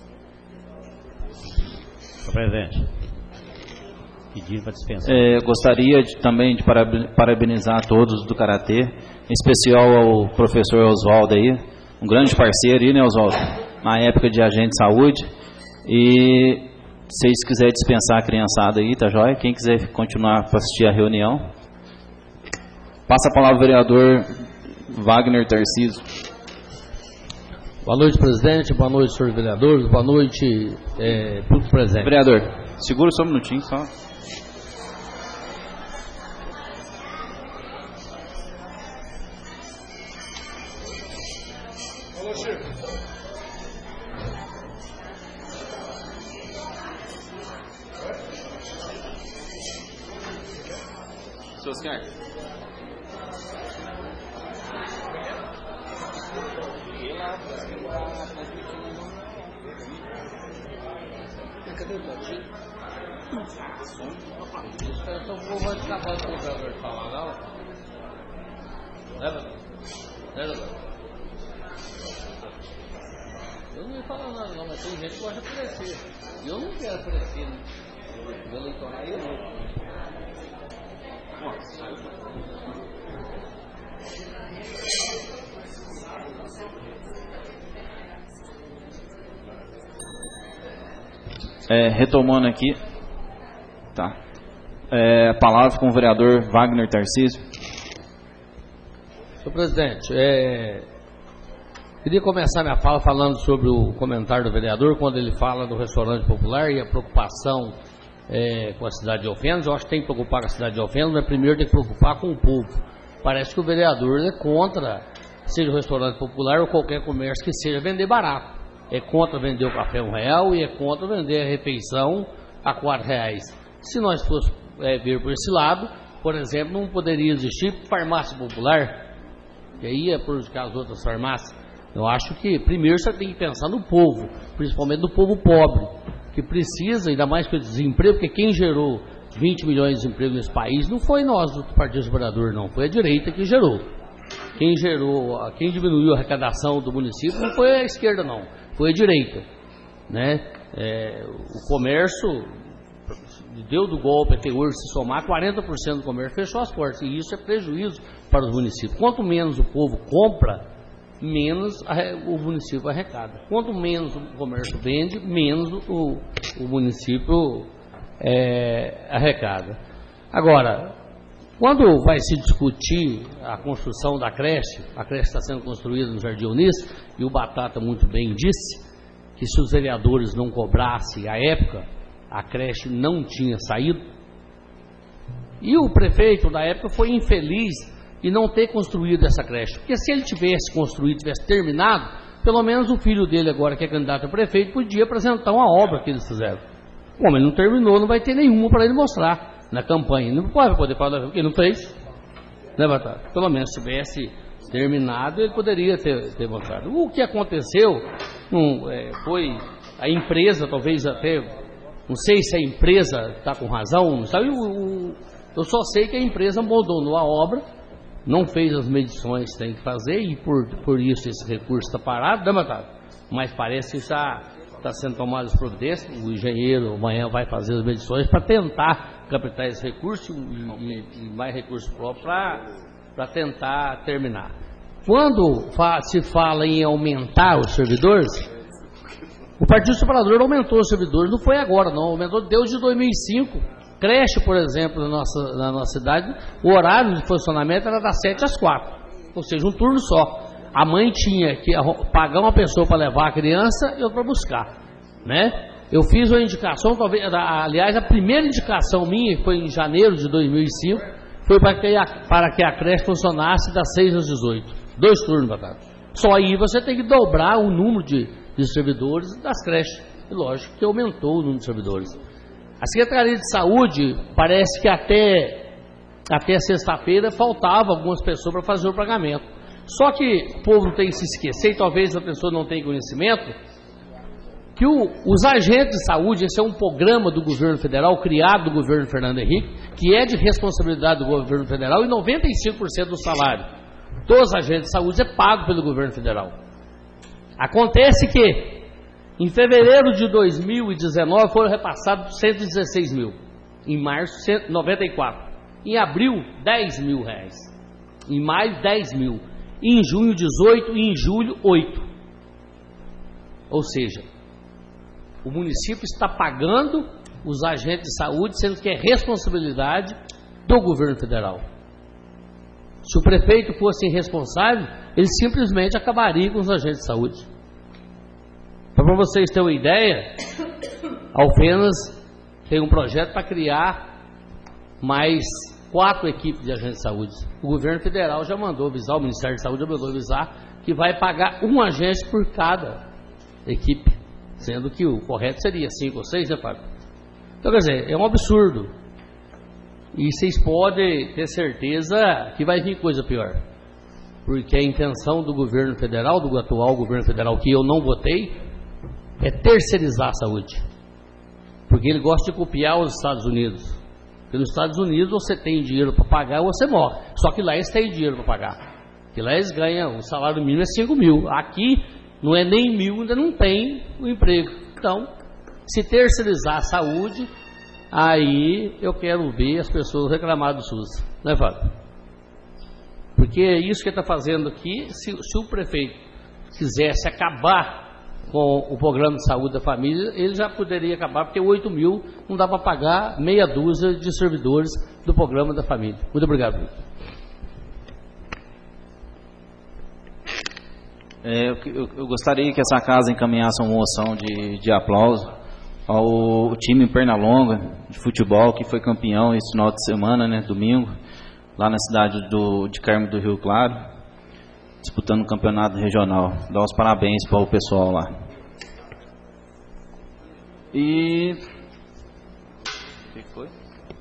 Senhor presidente, pedindo para dispensar. É, gostaria de, também de parabenizar a todos do Karatê, em especial ao professor Oswaldo aí, um grande parceiro aí, né, Oswaldo? Na época de agente de saúde. E se vocês quiserem dispensar a criançada aí, tá jóia? Quem quiser continuar para assistir a reunião, passa a palavra ao vereador Wagner Tarcísio. Boa noite, presidente. Boa noite, senhores vereadores. Boa noite, é, público presente. Vereador, segura só um minutinho, só. Alô, Chico. Seu Oscar. Cadê o Tati? Então vou vou te acabar com o vereador falar, não? Leva? Leva? Eu não ia falar nada, não, mas tem gente que gosta de aparecer. E eu não quero aparecer, né? O eleitoral aí eu não. É, retomando aqui, tá? É, a palavra com o vereador Wagner Tarcísio. Senhor presidente, é, queria começar minha fala falando sobre o comentário do vereador quando ele fala do restaurante popular e a preocupação é, com a cidade de Alfenas. Eu acho que tem que preocupar com a cidade de Alfenas, mas primeiro tem que preocupar com o povo. parece que o vereador é contra, seja o restaurante popular ou qualquer comércio que seja vender barato. É contra vender o café a um real e é contra vender a refeição a quatro reais. Se nós fôssemos é, ver por esse lado, por exemplo, não poderia existir farmácia popular, que aí ia prejudicar as outras farmácias. Eu acho que primeiro você tem que pensar no povo, principalmente no povo pobre, que precisa, ainda mais com o desemprego, porque quem gerou vinte milhões de empregos nesse país não foi nós do Partido Trabalhador, não, foi a direita que gerou. Quem gerou, quem diminuiu a arrecadação do município não foi a esquerda, não, foi a direita, né? É, o comércio deu do golpe até hoje, se somar, quarenta por cento do comércio fechou as portas, e isso é prejuízo para os municípios. Quanto menos o povo compra, menos o município arrecada. Quanto menos o comércio vende, menos o, o município é, arrecada. Agora, quando vai se discutir a construção da creche, a creche está sendo construída no Jardim Eunício, e o Batata muito bem disse que se os vereadores não cobrassem à época, a creche não tinha saído. E o prefeito da época foi infeliz e não ter construído essa creche, porque se ele tivesse construído, tivesse terminado, pelo menos o filho dele agora, que é candidato a prefeito, podia apresentar uma obra que eles fizeram. Como ele não terminou, não vai ter nenhuma para ele mostrar na campanha, não pode poder falar porque ele não fez, né, Batata? Pelo menos se tivesse terminado, ele poderia ter, ter mostrado. O que aconteceu um, é, foi a empresa, talvez até, não sei se a empresa está com razão, sabe? Eu, eu só sei que a empresa abandonou a obra, não fez as medições que tem que fazer, e por, por isso esse recurso está parado, né, Batata? Mas parece que está, está sendo tomado as providências, o engenheiro amanhã vai fazer as medições para tentar captar esse recurso e, e, e mais recursos próprios para tentar terminar. Quando fa, se fala em aumentar os servidores, o Partido Trabalhador aumentou os servidores, não foi agora não, aumentou desde dois mil e cinco. Creche, por exemplo, na nossa, na nossa cidade, o horário de funcionamento era das sete às quatro, ou seja, um turno só. A mãe tinha que pagar uma pessoa para levar a criança e outra para buscar, né? Eu fiz uma indicação, talvez, aliás, a primeira indicação minha, que foi em janeiro de dois mil e cinco, foi para que a, para que a creche funcionasse das seis às dezoito, dois turnos, Batata. Só aí você tem que dobrar o número de, de servidores das creches, e lógico que aumentou o número de servidores. A Secretaria de Saúde, parece que até, até sexta-feira faltava algumas pessoas para fazer o pagamento. Só que o povo tem que se esquecer, e talvez a pessoa não tenha conhecimento, que o, os agentes de saúde, esse é um programa do governo federal, criado do governo Fernando Henrique, que é de responsabilidade do governo federal, e noventa e cinco por cento do salário dos agentes de saúde é pago pelo governo federal. Acontece que em fevereiro de dois mil e dezenove foram repassados cento e dezesseis mil. Em março, cento e noventa e quatro. Em abril, dez mil reais. Em maio, dez mil. Em junho, dezoito. E em julho, oito. Ou seja, o município está pagando os agentes de saúde, sendo que é responsabilidade do governo federal. Se o prefeito fosse irresponsável, ele simplesmente acabaria com os agentes de saúde. Para vocês terem uma ideia, Alfenas tem um projeto para criar mais quatro equipes de agentes de saúde. O governo federal já mandou avisar, o Ministério de Saúde já mandou avisar que vai pagar um agente por cada equipe, sendo que o correto seria cinco ou seis, né, Fábio? Então, quer dizer, é um absurdo. E vocês podem ter certeza que vai vir coisa pior. Porque a intenção do governo federal, do atual governo federal, que eu não votei, é terceirizar a saúde, porque ele gosta de copiar os Estados Unidos. Porque nos Estados Unidos você tem dinheiro para pagar ou você morre, só que lá eles têm dinheiro para pagar, porque lá eles ganham, o salário mínimo é cinco mil, aqui não é nem mil, ainda não tem o emprego. Então, se terceirizar a saúde, aí eu quero ver as pessoas reclamar do SUS, né, Fábio? Porque é isso que ele está fazendo aqui. Se, se o prefeito quisesse acabar com o programa de saúde da família, ele já poderia acabar, porque oito mil não dá para pagar meia dúzia de servidores do programa da família. Muito obrigado. É, eu, eu, eu gostaria que essa casa encaminhasse uma moção de, de aplauso ao time Pernalonga de futebol, que foi campeão esse final de semana, né, domingo. lá na cidade do, de Carmo do Rio Claro, disputando o campeonato regional. Dá os parabéns para o pessoal lá. E... O que foi?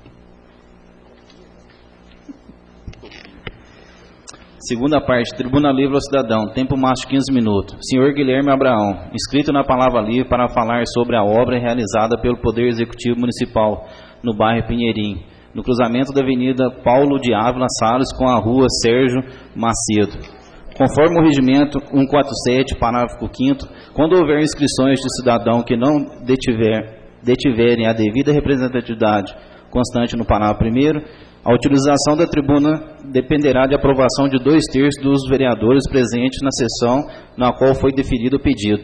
Segunda parte, Tribuna Livre ao Cidadão, tempo máximo quinze minutos. Senhor Guilherme Abraão, inscrito na Palavra Livre para falar sobre a obra realizada pelo Poder Executivo Municipal no bairro Pinheirim, no cruzamento da Avenida Paulo de Ávila Salles com a Rua Sérgio Macedo. Conforme o regimento cento e quarenta e sete, parágrafo quinto, quando houver inscrições de cidadão que não detiver, detiverem a devida representatividade constante no parágrafo primeiro, a utilização da tribuna dependerá de aprovação de dois terços dos vereadores presentes na sessão na qual foi deferido o pedido.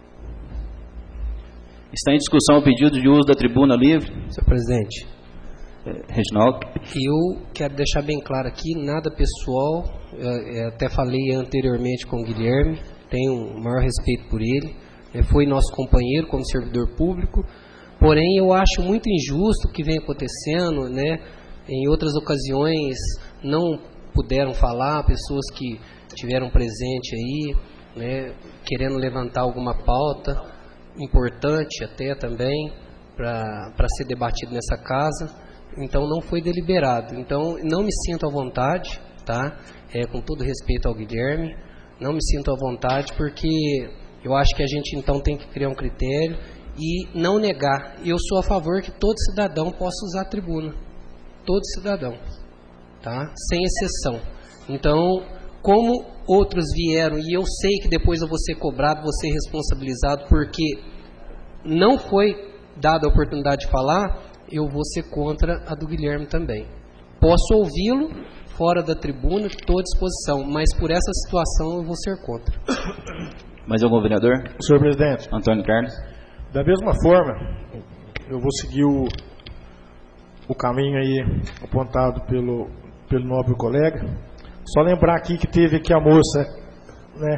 Está em discussão o pedido de uso da tribuna livre? Senhor presidente. Reginaldo. Eu quero deixar bem claro aqui, nada pessoal, eu até falei anteriormente com o Guilherme, tenho o maior respeito por ele, foi nosso companheiro como servidor público, porém eu acho muito injusto o que vem acontecendo, né? Em outras ocasiões não puderam falar, pessoas que tiveram presente aí, né, querendo levantar alguma pauta importante até também para ser debatido nessa casa, então não foi deliberado. Então não me sinto à vontade, tá? É, com todo respeito ao Guilherme, não me sinto à vontade porque eu acho que a gente então tem que criar um critério e não negar. Eu sou a favor que todo cidadão possa usar a tribuna. Todo cidadão, tá? Sem exceção. Então, como outros vieram, e eu sei que depois eu vou ser cobrado, vou ser responsabilizado, porque não foi dada a oportunidade de falar, eu vou ser contra a do Guilherme também. Posso ouvi-lo fora da tribuna, estou à disposição, mas por essa situação eu vou ser contra. Mais algum vereador? Senhor presidente. Antônio Carlos. Da mesma forma, eu vou seguir o o caminho aí apontado pelo, pelo nobre colega. Só lembrar aqui que teve aqui a moça, né,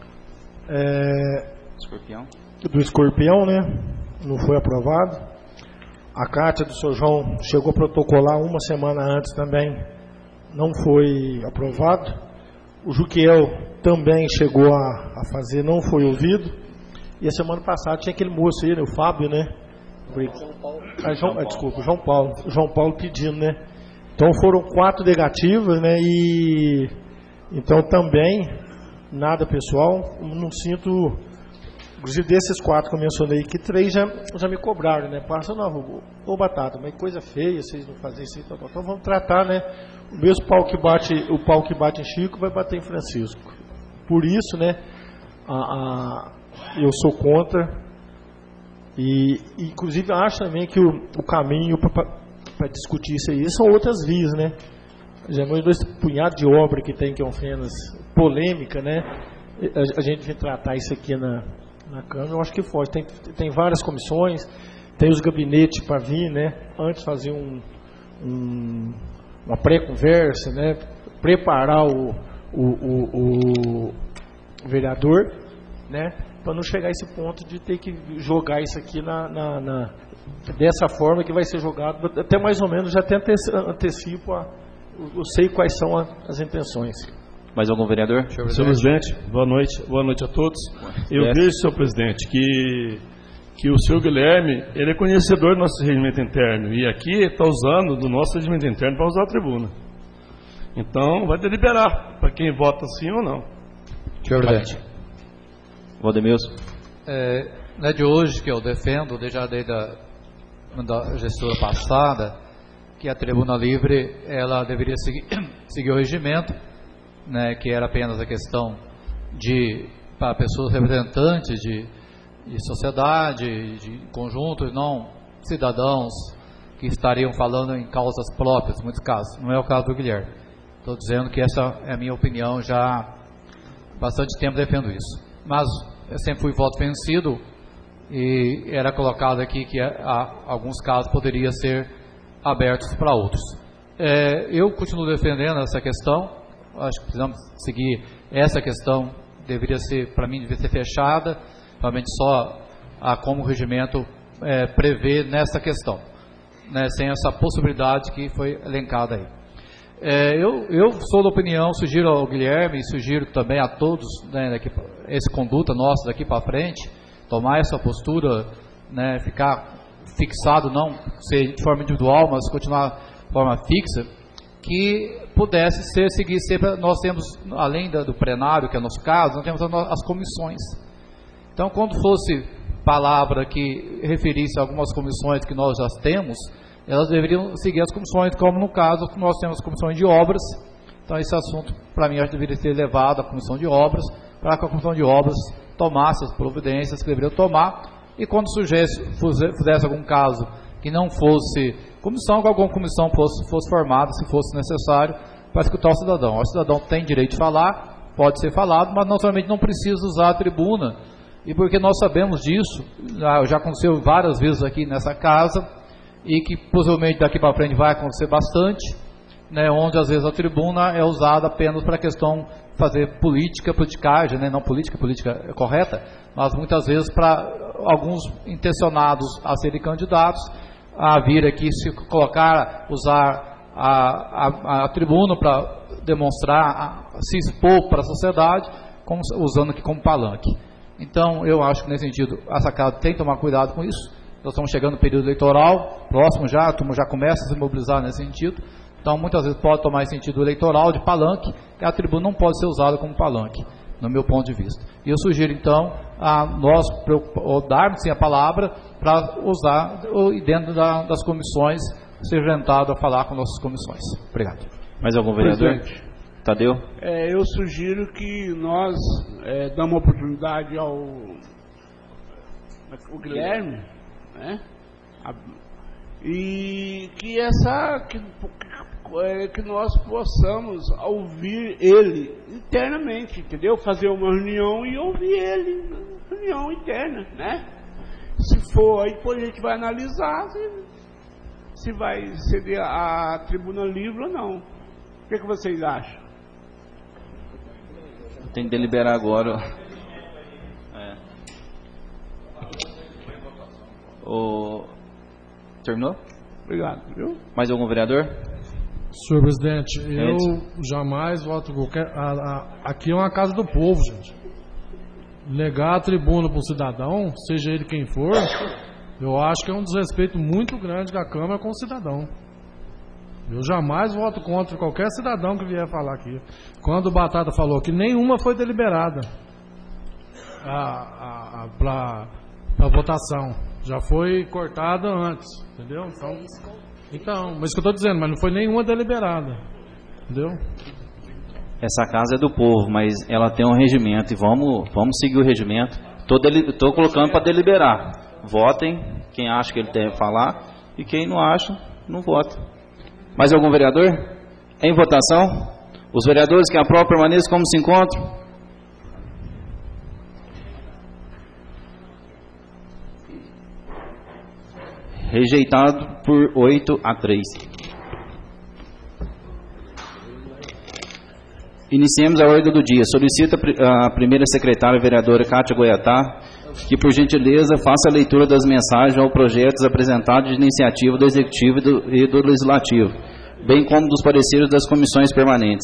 é, Escorpião. do escorpião, né, não foi aprovado. A Cátia do seu João chegou a protocolar uma semana antes também, não foi aprovado. O Juquiel também chegou a, a fazer, não foi ouvido. E a semana passada tinha aquele moço aí, né, o Fábio, né, João Paulo. Ah, João, ah, desculpa, João Paulo. João Paulo pedindo, né? Então foram quatro negativas, né? E então também nada pessoal. Não sinto, inclusive desses quatro que eu mencionei, que três já, já me cobraram, né? Passa não, ô Batata, mas coisa feia, vocês não fazem isso, então, então vamos tratar, né? O mesmo pau que bate, o pau que bate em Chico vai bater em Francisco. Por isso, né? A, a, eu sou contra. E, inclusive, acho também que o, o caminho para discutir isso aí são outras vias, né? Já não é dois punhados de obra que tem que é um Fenas polêmica, né? A, a gente vem tratar isso aqui na, na Câmara, eu acho que pode. Tem, tem várias comissões, tem os gabinetes para vir, né? Antes fazer um, um, uma pré-conversa, né? Preparar o, o, o, o vereador, né? Para não chegar a esse ponto de ter que jogar isso aqui na, na, na, dessa forma que vai ser jogado, até mais ou menos, já até antecipo, a, eu sei quais são a, as intenções. Mais algum vereador? Senhor presidente, boa noite, boa noite a todos. Eu é. vejo, senhor presidente, que, que o senhor Guilherme, ele é conhecedor do nosso regimento interno, e aqui está usando do nosso regimento interno para usar a tribuna. Então, vai deliberar para quem vota sim ou não. Senhor presidente. Valdemilson. É, não é de hoje que eu defendo, desde a lei da, da gestora passada, que a tribuna livre ela deveria seguir, seguir o regimento, né, que era apenas a questão de para pessoas representantes de, de sociedade, de conjuntos, não cidadãos que estariam falando em causas próprias, em muitos casos. Não é o caso do Guilherme. Estou dizendo que essa é a minha opinião, já há bastante tempo defendo isso. Mas eu sempre fui voto vencido e era colocado aqui que há, alguns casos poderiam ser abertos para outros. É, eu continuo defendendo essa questão, acho que precisamos seguir essa questão, deveria ser, para mim, deveria ser fechada, realmente só a, como o regimento é, prevê nessa questão, né, sem essa possibilidade que foi elencada aí. É, eu, eu sou da opinião, sugiro ao Guilherme e sugiro também a todos, né, daqui, essa conduta nossa daqui para frente, tomar essa postura, né, ficar fixado, não ser de forma individual, mas continuar de forma fixa, que pudesse ser, seguir sempre. Nós temos, além do plenário, que é o nosso caso, nós temos as comissões. Então, quando fosse palavra que referisse a algumas comissões que nós já temos, elas deveriam seguir as comissões, como no caso nós temos comissões de obras. Então esse assunto, para mim, acho que deveria ser levado à comissão de obras, para que a comissão de obras tomasse as providências que deveriam tomar, e quando surgisse, fizesse algum caso que não fosse comissão, que alguma comissão fosse, fosse formada, se fosse necessário, para escutar o cidadão. O cidadão tem direito de falar, pode ser falado, mas naturalmente não precisa usar a tribuna, e porque nós sabemos disso, já aconteceu várias vezes aqui nessa casa, e que possivelmente daqui para frente vai acontecer bastante, né, onde às vezes a tribuna é usada apenas para a questão de fazer política, politicagem, né, não política, política correta, mas muitas vezes para alguns intencionados a serem candidatos, a vir aqui se colocar, usar a, a, a tribuna para demonstrar, a, se expor para a sociedade, como, usando aqui como palanque. Então eu acho que nesse sentido, essa casa tem que tomar cuidado com isso. Nós estamos chegando no período eleitoral, próximo já, a turma já começa a se mobilizar nesse sentido. Então, muitas vezes pode tomar esse sentido eleitoral, de palanque, que a tribuna não pode ser usada como palanque, no meu ponto de vista. E eu sugiro, então, a nós darmos sim a palavra para usar, e dentro da, das comissões, ser orientado a falar com nossas comissões. Obrigado. Mais algum vereador? Presidente, Tadeu? É, eu sugiro que nós é, damos oportunidade ao o Guilherme, né? A, e que essa que, que nós possamos ouvir ele internamente, entendeu? Fazer uma reunião e ouvir ele, reunião interna, né? Se for, aí depois a gente vai analisar se, se vai ceder a, a tribuna livre ou não. O que, que vocês acham? Tem que deliberar agora. É. O... Terminou? Obrigado, viu? Mais algum vereador? Senhor presidente, eu Edson. jamais voto qualquer. A, a, aqui é uma casa do povo, gente. Negar a tribuna para o cidadão, seja ele quem for, eu acho que é um desrespeito muito grande da Câmara com o cidadão. Eu jamais voto contra qualquer cidadão que vier falar aqui. Quando o Batata falou que nenhuma foi deliberada para a votação. Já foi cortada antes, entendeu? Então, então, mas isso que eu estou dizendo, mas não foi nenhuma deliberada, entendeu? Essa casa é do povo, mas ela tem um regimento e vamos, vamos seguir o regimento. Estou colocando para deliberar. Votem quem acha que ele deve falar e quem não acha, não vota. Mais algum vereador? Em votação? Os vereadores que aprovam permaneçam como se encontram. Rejeitado por oito a três. Iniciemos a ordem do dia. Solicita a primeira secretária, a vereadora Cátia Goiatá, que por gentileza faça a leitura das mensagens ou projetos apresentados de iniciativa do Executivo e do, e do Legislativo, bem como dos pareceres das comissões permanentes.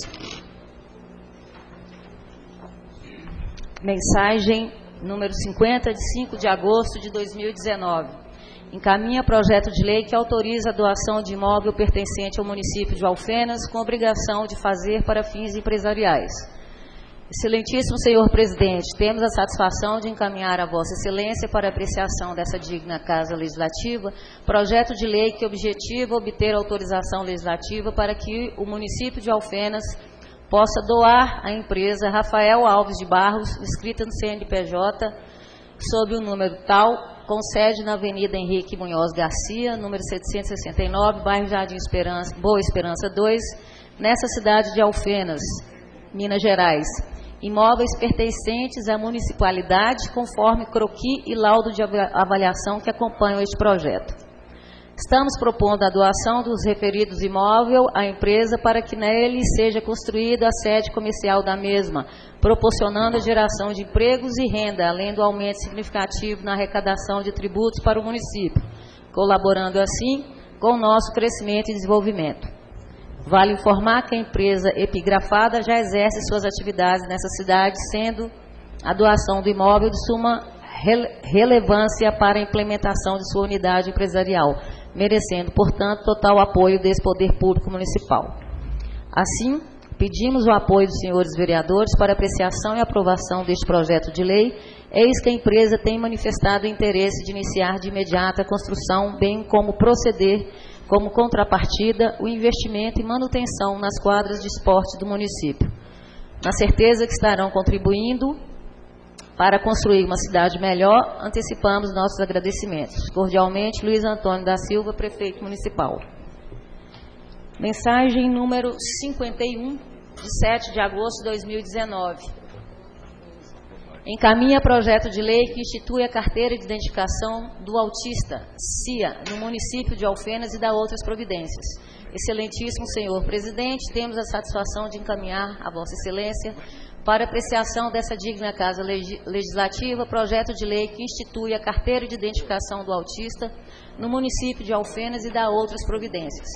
Mensagem número cinquenta, de cinco de agosto de dois mil e dezenove. Encaminha projeto de lei que autoriza a doação de imóvel pertencente ao município de Alfenas com obrigação de fazer para fins empresariais. Excelentíssimo senhor presidente, temos a satisfação de encaminhar a vossa excelência para apreciação dessa digna Casa Legislativa projeto de lei que objetiva obter autorização legislativa para que o município de Alfenas possa doar à empresa Rafael Alves de Barros, inscrita no C N P J, sob o número tal, com sede na Avenida Henrique Munhoz Garcia, número setecentos e sessenta e nove, bairro Jardim Esperança, Boa Esperança dois, nessa cidade de Alfenas, Minas Gerais. Imóveis pertencentes à municipalidade, conforme croqui e laudo de avaliação que acompanham este projeto. Estamos propondo a doação dos referidos imóveis à empresa para que nele seja construída a sede comercial da mesma, proporcionando a geração de empregos e renda, além do aumento significativo na arrecadação de tributos para o município, colaborando assim com o nosso crescimento e desenvolvimento. Vale informar que a empresa epigrafada já exerce suas atividades nessa cidade, sendo a doação do imóvel de suma rele relevância para a implementação de sua unidade empresarial, merecendo, portanto, total apoio desse poder público municipal. Assim, pedimos o apoio dos senhores vereadores para apreciação e aprovação deste projeto de lei, eis que a empresa tem manifestado o interesse de iniciar de imediato a construção, bem como proceder, como contrapartida, o investimento e manutenção nas quadras de esporte do município. Na certeza que estarão contribuindo para construir uma cidade melhor, antecipamos nossos agradecimentos. Cordialmente, Luiz Antônio da Silva, prefeito municipal. Mensagem número cinquenta e um, de sete de agosto de dois mil e dezenove. Encaminha projeto de lei que institui a carteira de identificação do autista, C I A, no município de Alfenas e dá outras providências. Excelentíssimo senhor presidente, temos a satisfação de encaminhar a vossa excelência para apreciação dessa digna Casa Legislativa, projeto de lei que institui a carteira de identificação do autista no município de Alfenas e dá outras providências.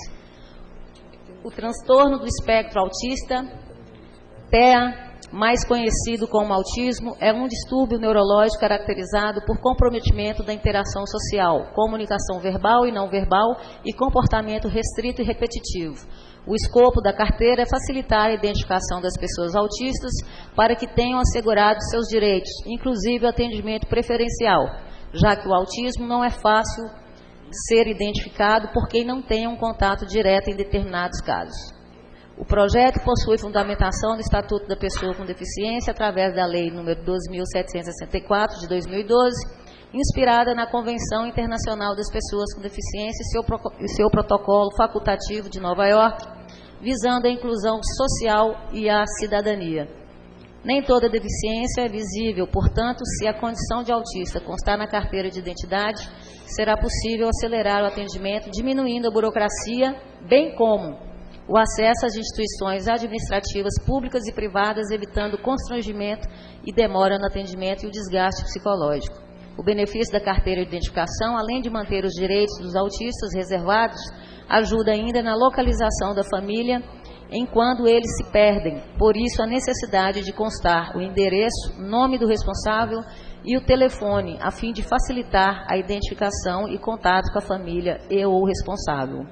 O transtorno do espectro autista, T E A, mais conhecido como autismo, é um distúrbio neurológico caracterizado por comprometimento da interação social, comunicação verbal e não verbal e comportamento restrito e repetitivo. O escopo da carteira é facilitar a identificação das pessoas autistas para que tenham assegurado seus direitos, inclusive o atendimento preferencial, já que o autismo não é fácil ser identificado por quem não tenha um contato direto em determinados casos. O projeto possui fundamentação no Estatuto da Pessoa com Deficiência através da Lei número doze mil setecentos e sessenta e quatro, de dois mil e doze, inspirada na Convenção Internacional das Pessoas com Deficiência e seu, e seu protocolo facultativo de Nova York, visando a inclusão social e a cidadania. Nem toda deficiência é visível, portanto, se a condição de autista constar na carteira de identidade, será possível acelerar o atendimento, diminuindo a burocracia, bem como o acesso às instituições administrativas públicas e privadas, evitando constrangimento e demora no atendimento e o desgaste psicológico. O benefício da carteira de identificação, além de manter os direitos dos autistas reservados, ajuda ainda na localização da família enquanto eles se perdem. Por isso, a necessidade de constar o endereço, nome do responsável e o telefone, a fim de facilitar a identificação e contato com a família e ou responsável.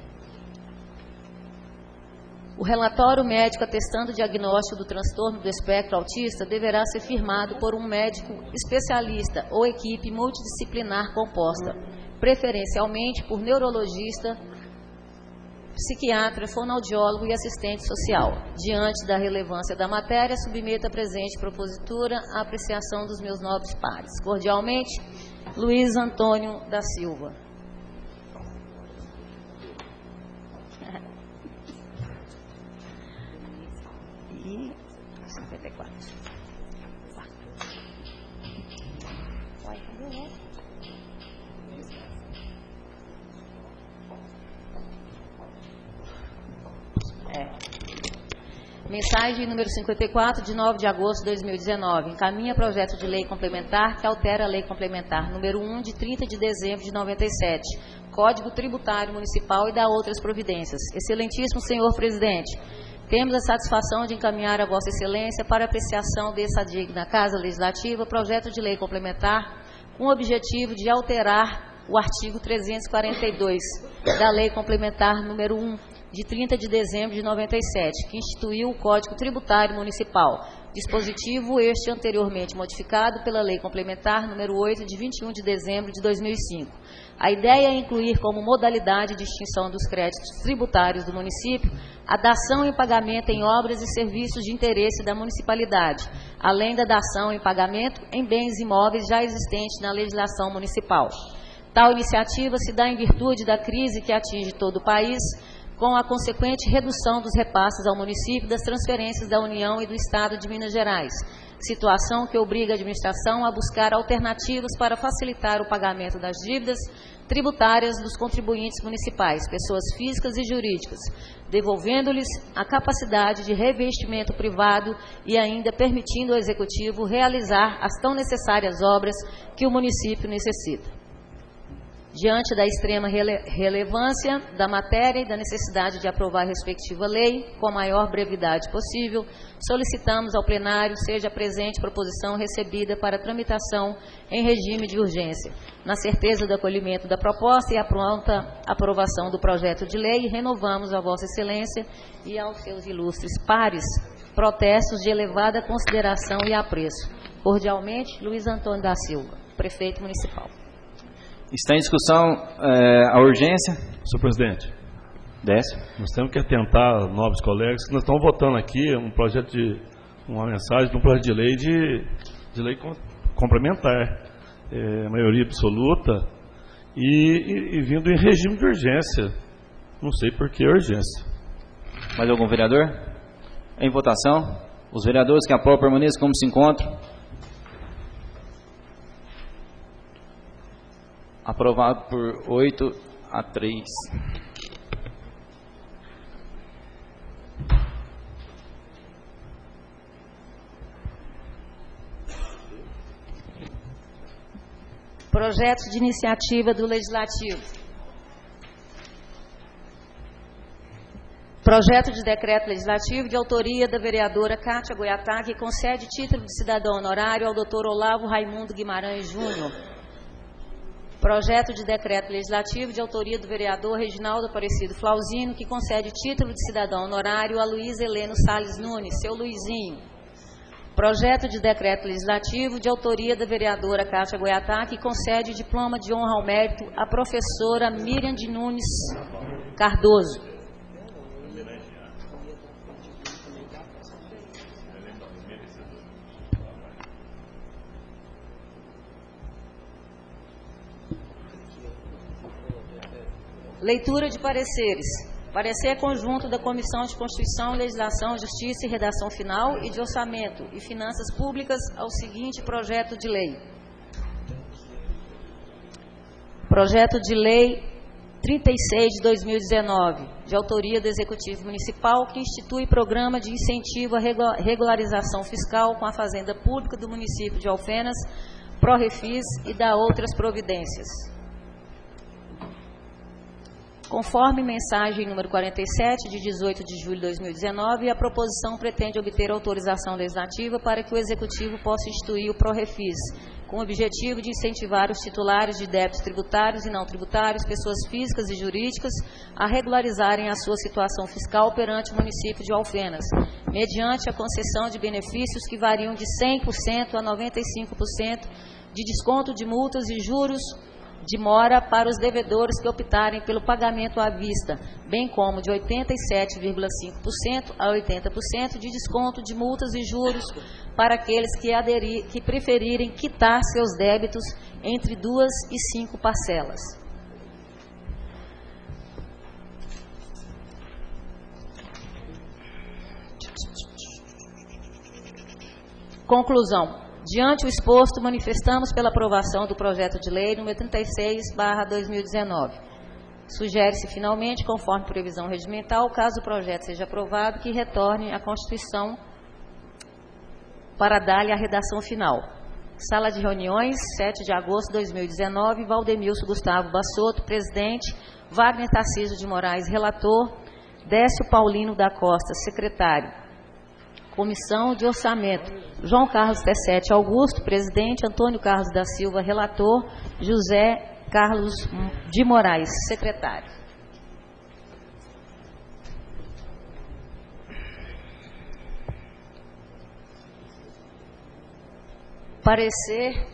O relatório médico atestando o diagnóstico do transtorno do espectro autista deverá ser firmado por um médico especialista ou equipe multidisciplinar composta, preferencialmente por neurologista, psiquiatra, fonoaudiólogo e assistente social. Diante da relevância da matéria, submeto a presente propositura à apreciação dos meus nobres pares. Cordialmente, Luiz Antônio da Silva. E cinquenta e quatro. É. Mensagem número cinquenta e quatro, de nove de agosto de dois mil e dezenove. Encaminha projeto de lei complementar que altera a lei complementar número um, de trinta de dezembro de noventa e sete, Código Tributário Municipal e dá outras providências. Excelentíssimo senhor presidente, temos a satisfação de encaminhar a Vossa Excelência para apreciação dessa digna Casa Legislativa projeto de lei complementar com o objetivo de alterar o artigo trezentos e quarenta e dois da Lei Complementar número um, de trinta de dezembro de noventa e sete, que instituiu o Código Tributário Municipal, dispositivo este anteriormente modificado pela Lei Complementar número oito, de vinte e um de dezembro de dois mil e cinco. A ideia é incluir como modalidade de extinção dos créditos tributários do município a dação em pagamento em obras e serviços de interesse da municipalidade, além da dação em pagamento em bens imóveis já existentes na legislação municipal. Tal iniciativa se dá em virtude da crise que atinge todo o país, com a consequente redução dos repasses ao município das transferências da União e do Estado de Minas Gerais, situação que obriga a administração a buscar alternativas para facilitar o pagamento das dívidas tributárias dos contribuintes municipais, pessoas físicas e jurídicas, devolvendo-lhes a capacidade de revestimento privado e ainda permitindo ao Executivo realizar as tão necessárias obras que o município necessita. Diante da extrema rele relevância da matéria e da necessidade de aprovar a respectiva lei com a maior brevidade possível, solicitamos ao plenário seja presente proposição recebida para tramitação em regime de urgência. Na certeza do acolhimento da proposta e a pronta aprovação do projeto de lei, renovamos a Vossa Excelência e aos seus ilustres pares protestos de elevada consideração e apreço. Cordialmente, Luiz Antônio da Silva, Prefeito Municipal. Está em discussão é, a urgência. Senhor Presidente. Desce. Nós temos que atentar, nobres colegas, que nós estamos votando aqui um projeto de, uma mensagem de um projeto de lei de, de lei complementar, é, maioria absoluta, e, e, e vindo em regime de urgência. Não sei por que urgência. Mais algum vereador? Em votação. Os vereadores que aprovam permaneçam como se encontram. Aprovado por oito a três. Projeto de iniciativa do Legislativo. Projeto de decreto legislativo de autoria da vereadora Kátia Goiatá, que concede título de cidadão honorário ao doutor Olavo Raimundo Guimarães Júnior. Projeto de decreto legislativo de autoria do vereador Reginaldo Aparecido Flauzino, que concede título de cidadão honorário a Luiz Heleno Salles Nunes, seu Luizinho. Projeto de decreto legislativo de autoria da vereadora Kátia Goiatá, que concede diploma de honra ao mérito à professora Miriam de Nunes Cardoso. Leitura de pareceres. Parecer conjunto da Comissão de Constituição, Legislação, Justiça e Redação Final e de Orçamento e Finanças Públicas ao seguinte projeto de lei. Projeto de Lei trinta e seis de dois mil e dezenove, de autoria do Executivo Municipal, que institui programa de incentivo à regularização fiscal com a Fazenda Pública do município de Alfenas, Pró-Refis e dá outras providências. Conforme mensagem número quarenta e sete, de dezoito de julho de dois mil e dezenove, a proposição pretende obter autorização legislativa para que o Executivo possa instituir o Pró-Refis, com o objetivo de incentivar os titulares de débitos tributários e não tributários, pessoas físicas e jurídicas, a regularizarem a sua situação fiscal perante o município de Alfenas, mediante a concessão de benefícios que variam de cem por cento a noventa e cinco por cento de desconto de multas e juros de mora para os devedores que optarem pelo pagamento à vista, bem como de oitenta e sete vírgula cinco por cento a oitenta por cento de desconto de multas e juros para aqueles que, aderir, que preferirem quitar seus débitos entre duas e cinco parcelas. Conclusão. Diante o exposto, manifestamos pela aprovação do projeto de lei número trinta e seis barra dois mil e dezenove. Sugere-se, finalmente, conforme previsão regimental, caso o projeto seja aprovado, que retorne à Constituição para dar-lhe a redação final. Sala de reuniões, sete de agosto de dois mil e dezenove, Valdemilson Gustavo Bassotto, presidente, Wagner Tarcísio de Moraes, relator, Décio Paulino da Costa, secretário. Comissão de Orçamento, João Carlos Tessete Augusto, presidente, Antônio Carlos da Silva, relator, José Carlos de Moraes, secretário. Parecer,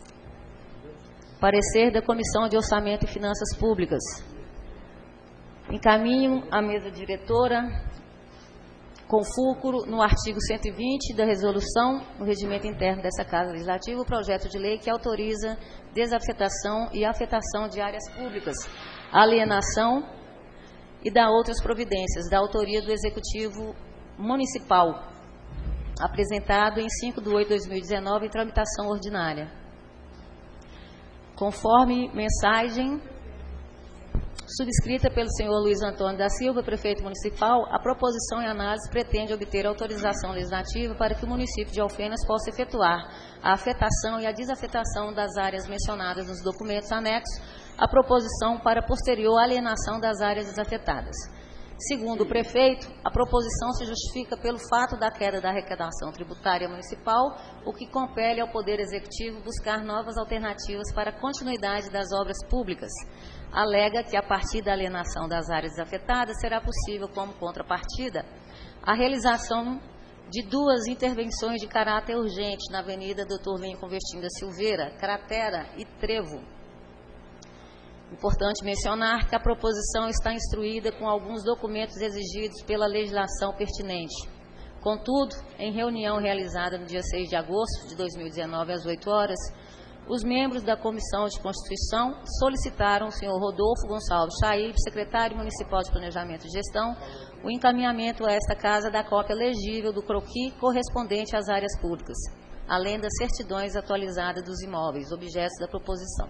parecer da Comissão de Orçamento e Finanças Públicas. Encaminho à mesa diretora, com fulcro no artigo cento e vinte da resolução, no regimento interno dessa Casa Legislativa, o projeto de lei que autoriza desafetação e afetação de áreas públicas, alienação e dá outras providências, da autoria do Executivo Municipal, apresentado em cinco de oito de dois mil e dezenove, em tramitação ordinária. Conforme mensagem Subscrita pelo senhor Luiz Antônio da Silva, prefeito municipal, a proposição em análise pretende obter autorização legislativa para que o município de Alfenas possa efetuar a afetação e a desafetação das áreas mencionadas nos documentos anexos à proposição para posterior alienação das áreas desafetadas. Segundo o prefeito, a proposição se justifica pelo fato da queda da arrecadação tributária municipal, o que compele ao Poder Executivo buscar novas alternativas para a continuidade das obras públicas. Alega que, a partir da alienação das áreas desafetadas, será possível, como contrapartida, a realização de duas intervenções de caráter urgente na Avenida doutor Lincoln Vestinda Silveira, Cratera e Trevo. Importante mencionar que a proposição está instruída com alguns documentos exigidos pela legislação pertinente. Contudo, em reunião realizada no dia seis de agosto de dois mil e dezenove, às oito horas, os membros da Comissão de Constituição solicitaram ao senhor Rodolfo Gonçalves Chaib, secretário municipal de Planejamento e Gestão, o encaminhamento a esta casa da cópia legível do croquis correspondente às áreas públicas, além das certidões atualizadas dos imóveis, objetos da proposição.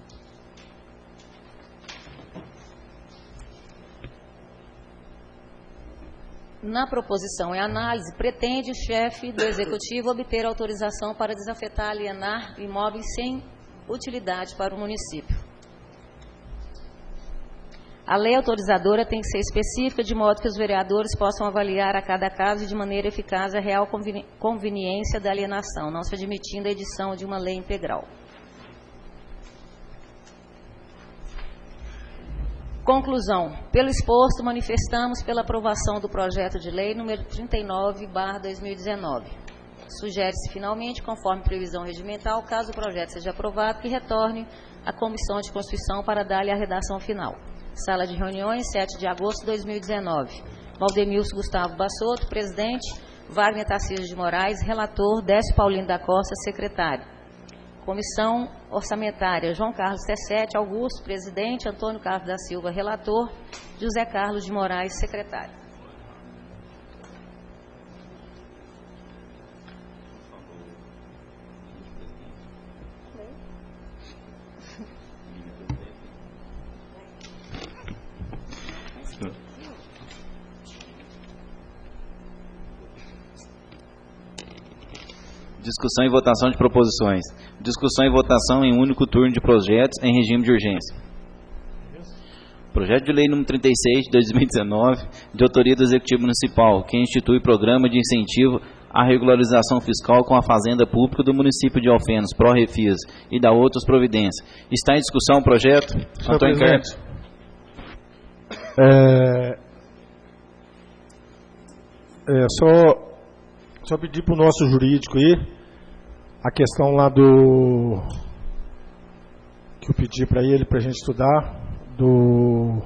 Na proposição em análise, pretende o chefe do Executivo obter autorização para desafetar, alienar imóveis sem utilidade para o município. A lei autorizadora tem que ser específica, de modo que os vereadores possam avaliar a cada caso e de maneira eficaz a real conveniência da alienação, não se admitindo a edição de uma lei integral. Conclusão. Pelo exposto, manifestamos pela aprovação do projeto de lei número trinta e nove barra dois mil e dezenove. Sugere-se, finalmente, conforme previsão regimental, caso o projeto seja aprovado, que retorne à Comissão de Constituição para dar-lhe a redação final. Sala de reuniões, sete de agosto de dois mil e dezenove. Valdemilson Gustavo Bassotto, presidente. Wagner Tarcísio de Moraes, relator. Décio Paulino da Costa, secretário. Comissão Orçamentária, João Carlos Tessete Augusto, presidente. Antônio Carlos da Silva, relator. José Carlos de Moraes, secretário. Discussão e votação de proposições. Discussão e votação em único turno de projetos em regime de urgência. Projeto de lei número trinta e seis de dois mil e dezenove, de autoria do Executivo Municipal, que institui programa de incentivo à regularização fiscal com a fazenda pública do município de Alfenas, pró-refis, e da outras providências. Está em discussão o projeto? Senhor Antônio Carlos. É, é, só, só pedir para o nosso jurídico aí, a questão lá do que eu pedi para ele, para a gente estudar, do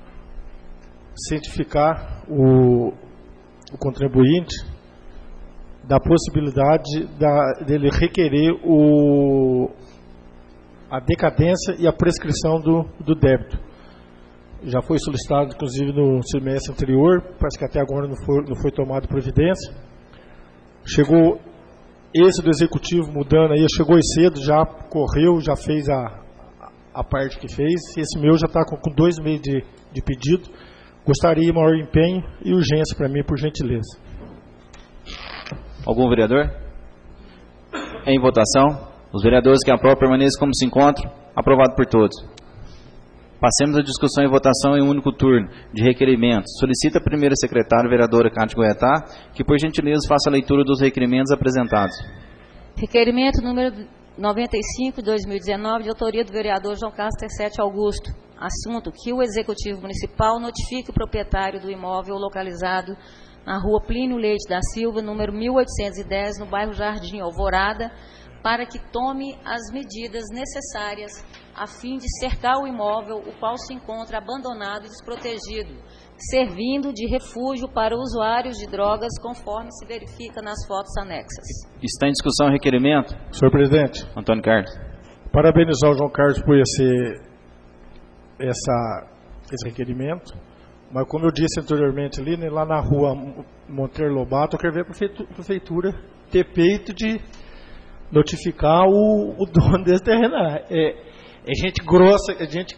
cientificar o, o contribuinte da possibilidade da, dele requerer o, a decadência e a prescrição do, do débito. Já foi solicitado, inclusive, no semestre anterior, parece que até agora não foi, não foi tomado providência. Chegou esse do Executivo mudando aí, chegou aí cedo, já correu, já fez a, a parte que fez. Esse meu já está com, com dois meses de, de pedido. Gostaria de maior empenho e urgência para mim, por gentileza. Algum vereador? Em votação. Os vereadores que aprovam permaneçam como se encontram. Aprovado por todos. Passemos a discussão e votação em um único turno de requerimentos. Solicita a primeira secretária, vereadora Cátia Goiatá, que por gentileza faça a leitura dos requerimentos apresentados. Requerimento número noventa e cinco de dois mil e dezenove, de autoria do vereador João Carlos Tessete Augusto. Assunto: que o Executivo Municipal notifique o proprietário do imóvel localizado na rua Plínio Leite da Silva, número mil oitocentos e dez, no bairro Jardim Alvorada, para que tome as medidas necessárias a fim de cercar o imóvel, o qual se encontra abandonado e desprotegido, servindo de refúgio para usuários de drogas, conforme se verifica nas fotos anexas. Está em discussão o requerimento? Senhor presidente. Antônio Carlos. Parabenizar o João Carlos por esse, essa, esse requerimento. Mas, como eu disse anteriormente ali, né, lá na rua Monteiro Lobato, eu quero ver a prefeitura ter peito de notificar o, o dono desse terreno. É, é gente grossa, é gente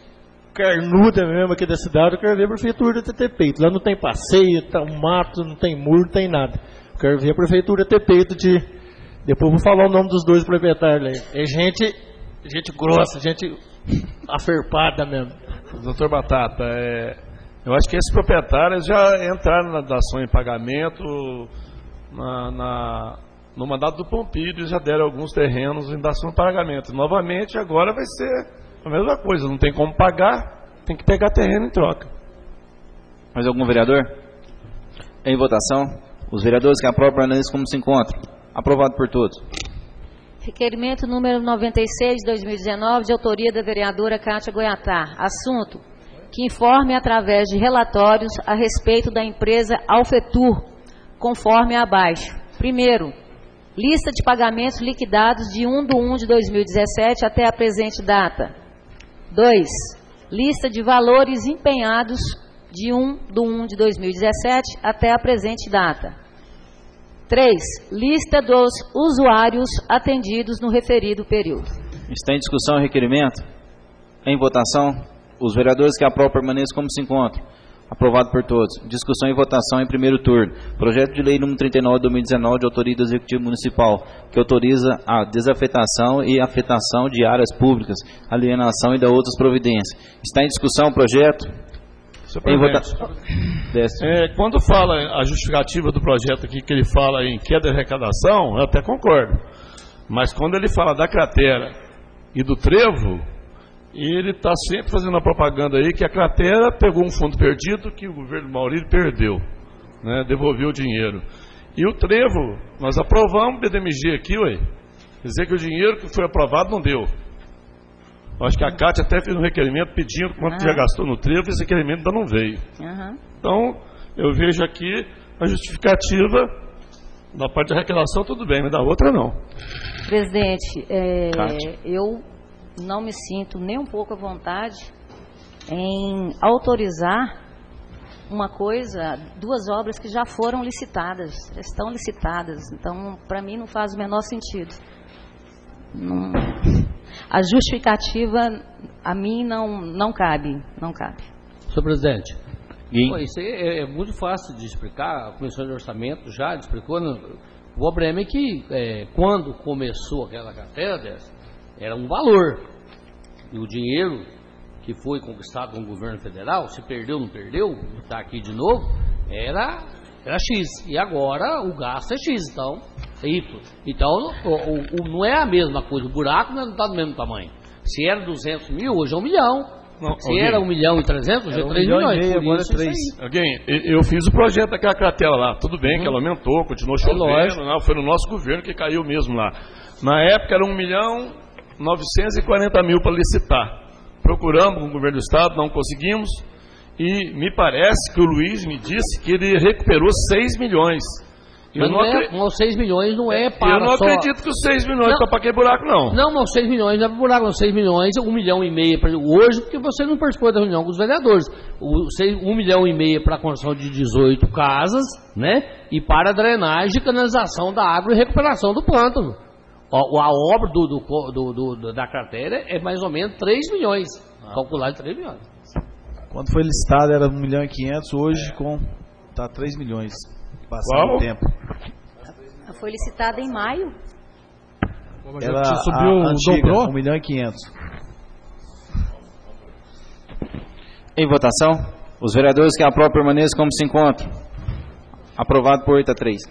carnuda mesmo aqui da cidade, eu quero ver a prefeitura ter, ter peito. Lá não tem passeio, tá um mato, não tem muro, não tem nada. Eu quero ver a prefeitura ter peito de... Depois vou falar o nome dos dois proprietários aí. É gente, gente grossa, gente aferpada mesmo. Doutor Batata, é, eu acho que esses proprietários já entraram na dação em pagamento na, na, no mandato do Pompídio, já deram alguns terrenos em dação em pagamento. Novamente, agora vai ser a mesma coisa, não tem como pagar, tem que pegar terreno em troca. Mais algum vereador? Em votação, os vereadores que aprovam permanecem como se encontram. Aprovado por todos. Requerimento número noventa e seis de dois mil e dezenove, de autoria da vereadora Cátia Goiatá. Assunto: que informe através de relatórios a respeito da empresa Alfetur, conforme abaixo. Primeiro, lista de pagamentos liquidados de um de um de dois mil e dezessete até a presente data. dois. Lista de valores empenhados de um de um de dois mil e dezessete até a presente data. três. Lista dos usuários atendidos no referido período. Está em discussão o requerimento? Em votação, os vereadores que aprovam permanecem como se encontram. Aprovado por todos. Discussão e votação em primeiro turno. Projeto de lei número trinta e nove de dois mil e dezenove, de autoria do Executivo Municipal, que autoriza a desafetação e afetação de áreas públicas, alienação e da outras providências. Está em discussão o projeto? Em votação. É, quando fala a justificativa do projeto aqui, que ele fala em queda de arrecadação, eu até concordo. Mas quando ele fala da cratera e do trevo, ele está sempre fazendo a propaganda aí que a cratera pegou um fundo perdido que o governo Maurílio perdeu, né, devolveu o dinheiro. E o trevo, nós aprovamos o B D M G aqui, ué. Quer dizer que o dinheiro que foi aprovado não deu. Acho que a Cátia até fez um requerimento pedindo quanto uhum. já gastou no trevo, esse requerimento ainda não veio. Uhum. Então, eu vejo aqui a justificativa da parte da arrecadação, tudo bem, mas da outra não. Presidente, é, eu não me sinto nem um pouco à vontade em autorizar uma coisa, duas obras que já foram licitadas, já estão licitadas. Então, para mim, não faz o menor sentido. Não... A justificativa, a mim, não, não cabe, não cabe. Senhor presidente, Pô, isso é, é muito fácil de explicar, a Comissão de Orçamento já explicou. No, o problema é que, é, quando começou aquela carteira dessa, era um valor, e o dinheiro que foi conquistado com o governo federal, se perdeu ou não perdeu, está aqui de novo, era, era X, e agora o gasto é X, então... Então, o, o, não é a mesma coisa, o buraco não está do mesmo tamanho. Se era duzentos mil, hoje é um milhão. Não, Se alguém, era um milhão e trezentos, hoje é três milhões. Meio, agora é três. Alguém, eu fiz o projeto daquela cratera lá, tudo bem uhum. que ela aumentou, continuou chovendo, não, foi no nosso governo que caiu mesmo lá. Na época era um milhão novecentos e quarenta mil para licitar. Procuramos com o governo do estado, não conseguimos, e me parece que o Luiz me disse que ele recuperou seis milhões. Eu não, não é, acredito. Os seis milhões não é para Eu não só... acredito que os seis milhões estão para aquele buraco, não. Não, não, seis milhões não é para buraco, não. seis milhões, um milhão e meio para hoje, porque você não participou da reunião com os vereadores. O, seis, um milhão e meio para a construção de dezoito casas, né? E para a drenagem e canalização da água e recuperação do pântano. A, a obra do, do, do, do, da cratera é mais ou menos três milhões. Ah. Calculado de três milhões. Quando foi listado era um milhão e quinhentos, hoje com tá três milhões. Passando o tempo. Foi licitada em maio. Ela subiu, a, antiga, dobrou? um milhão e quinhentos. Em votação, os vereadores que aprovam permaneçam como se encontram. Aprovado por oito a três.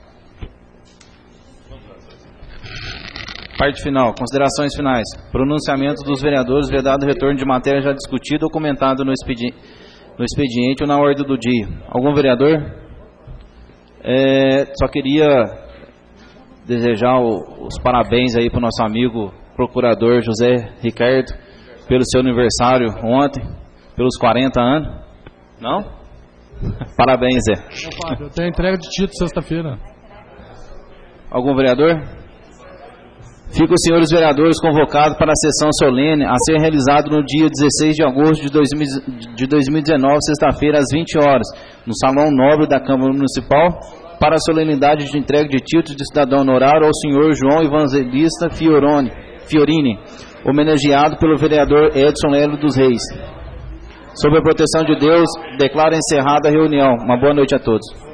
Parte final. Considerações finais. Pronunciamento dos vereadores vedado retorno de matéria já discutida ou comentada no expediente, no expediente ou na ordem do dia. Algum vereador? É, só queria desejar o, os parabéns aí para o nosso amigo procurador José Ricardo pelo seu aniversário ontem, pelos quarenta anos. Não? Parabéns, Zé. Não, Fábio, eu tenho entrega de título sexta-feira. Algum vereador? Ficam os senhores vereadores convocados para a sessão solene a ser realizada no dia dezesseis de agosto de dois mil e dezenove, sexta-feira, às vinte horas, no Salão Nobre da Câmara Municipal, para a solenidade de entrega de títulos de cidadão honorário ao senhor João Evangelista Fioroni, Fiorini, homenageado pelo vereador Edson Lelo dos Reis. Sob a proteção de Deus, declaro encerrada a reunião. Uma boa noite a todos.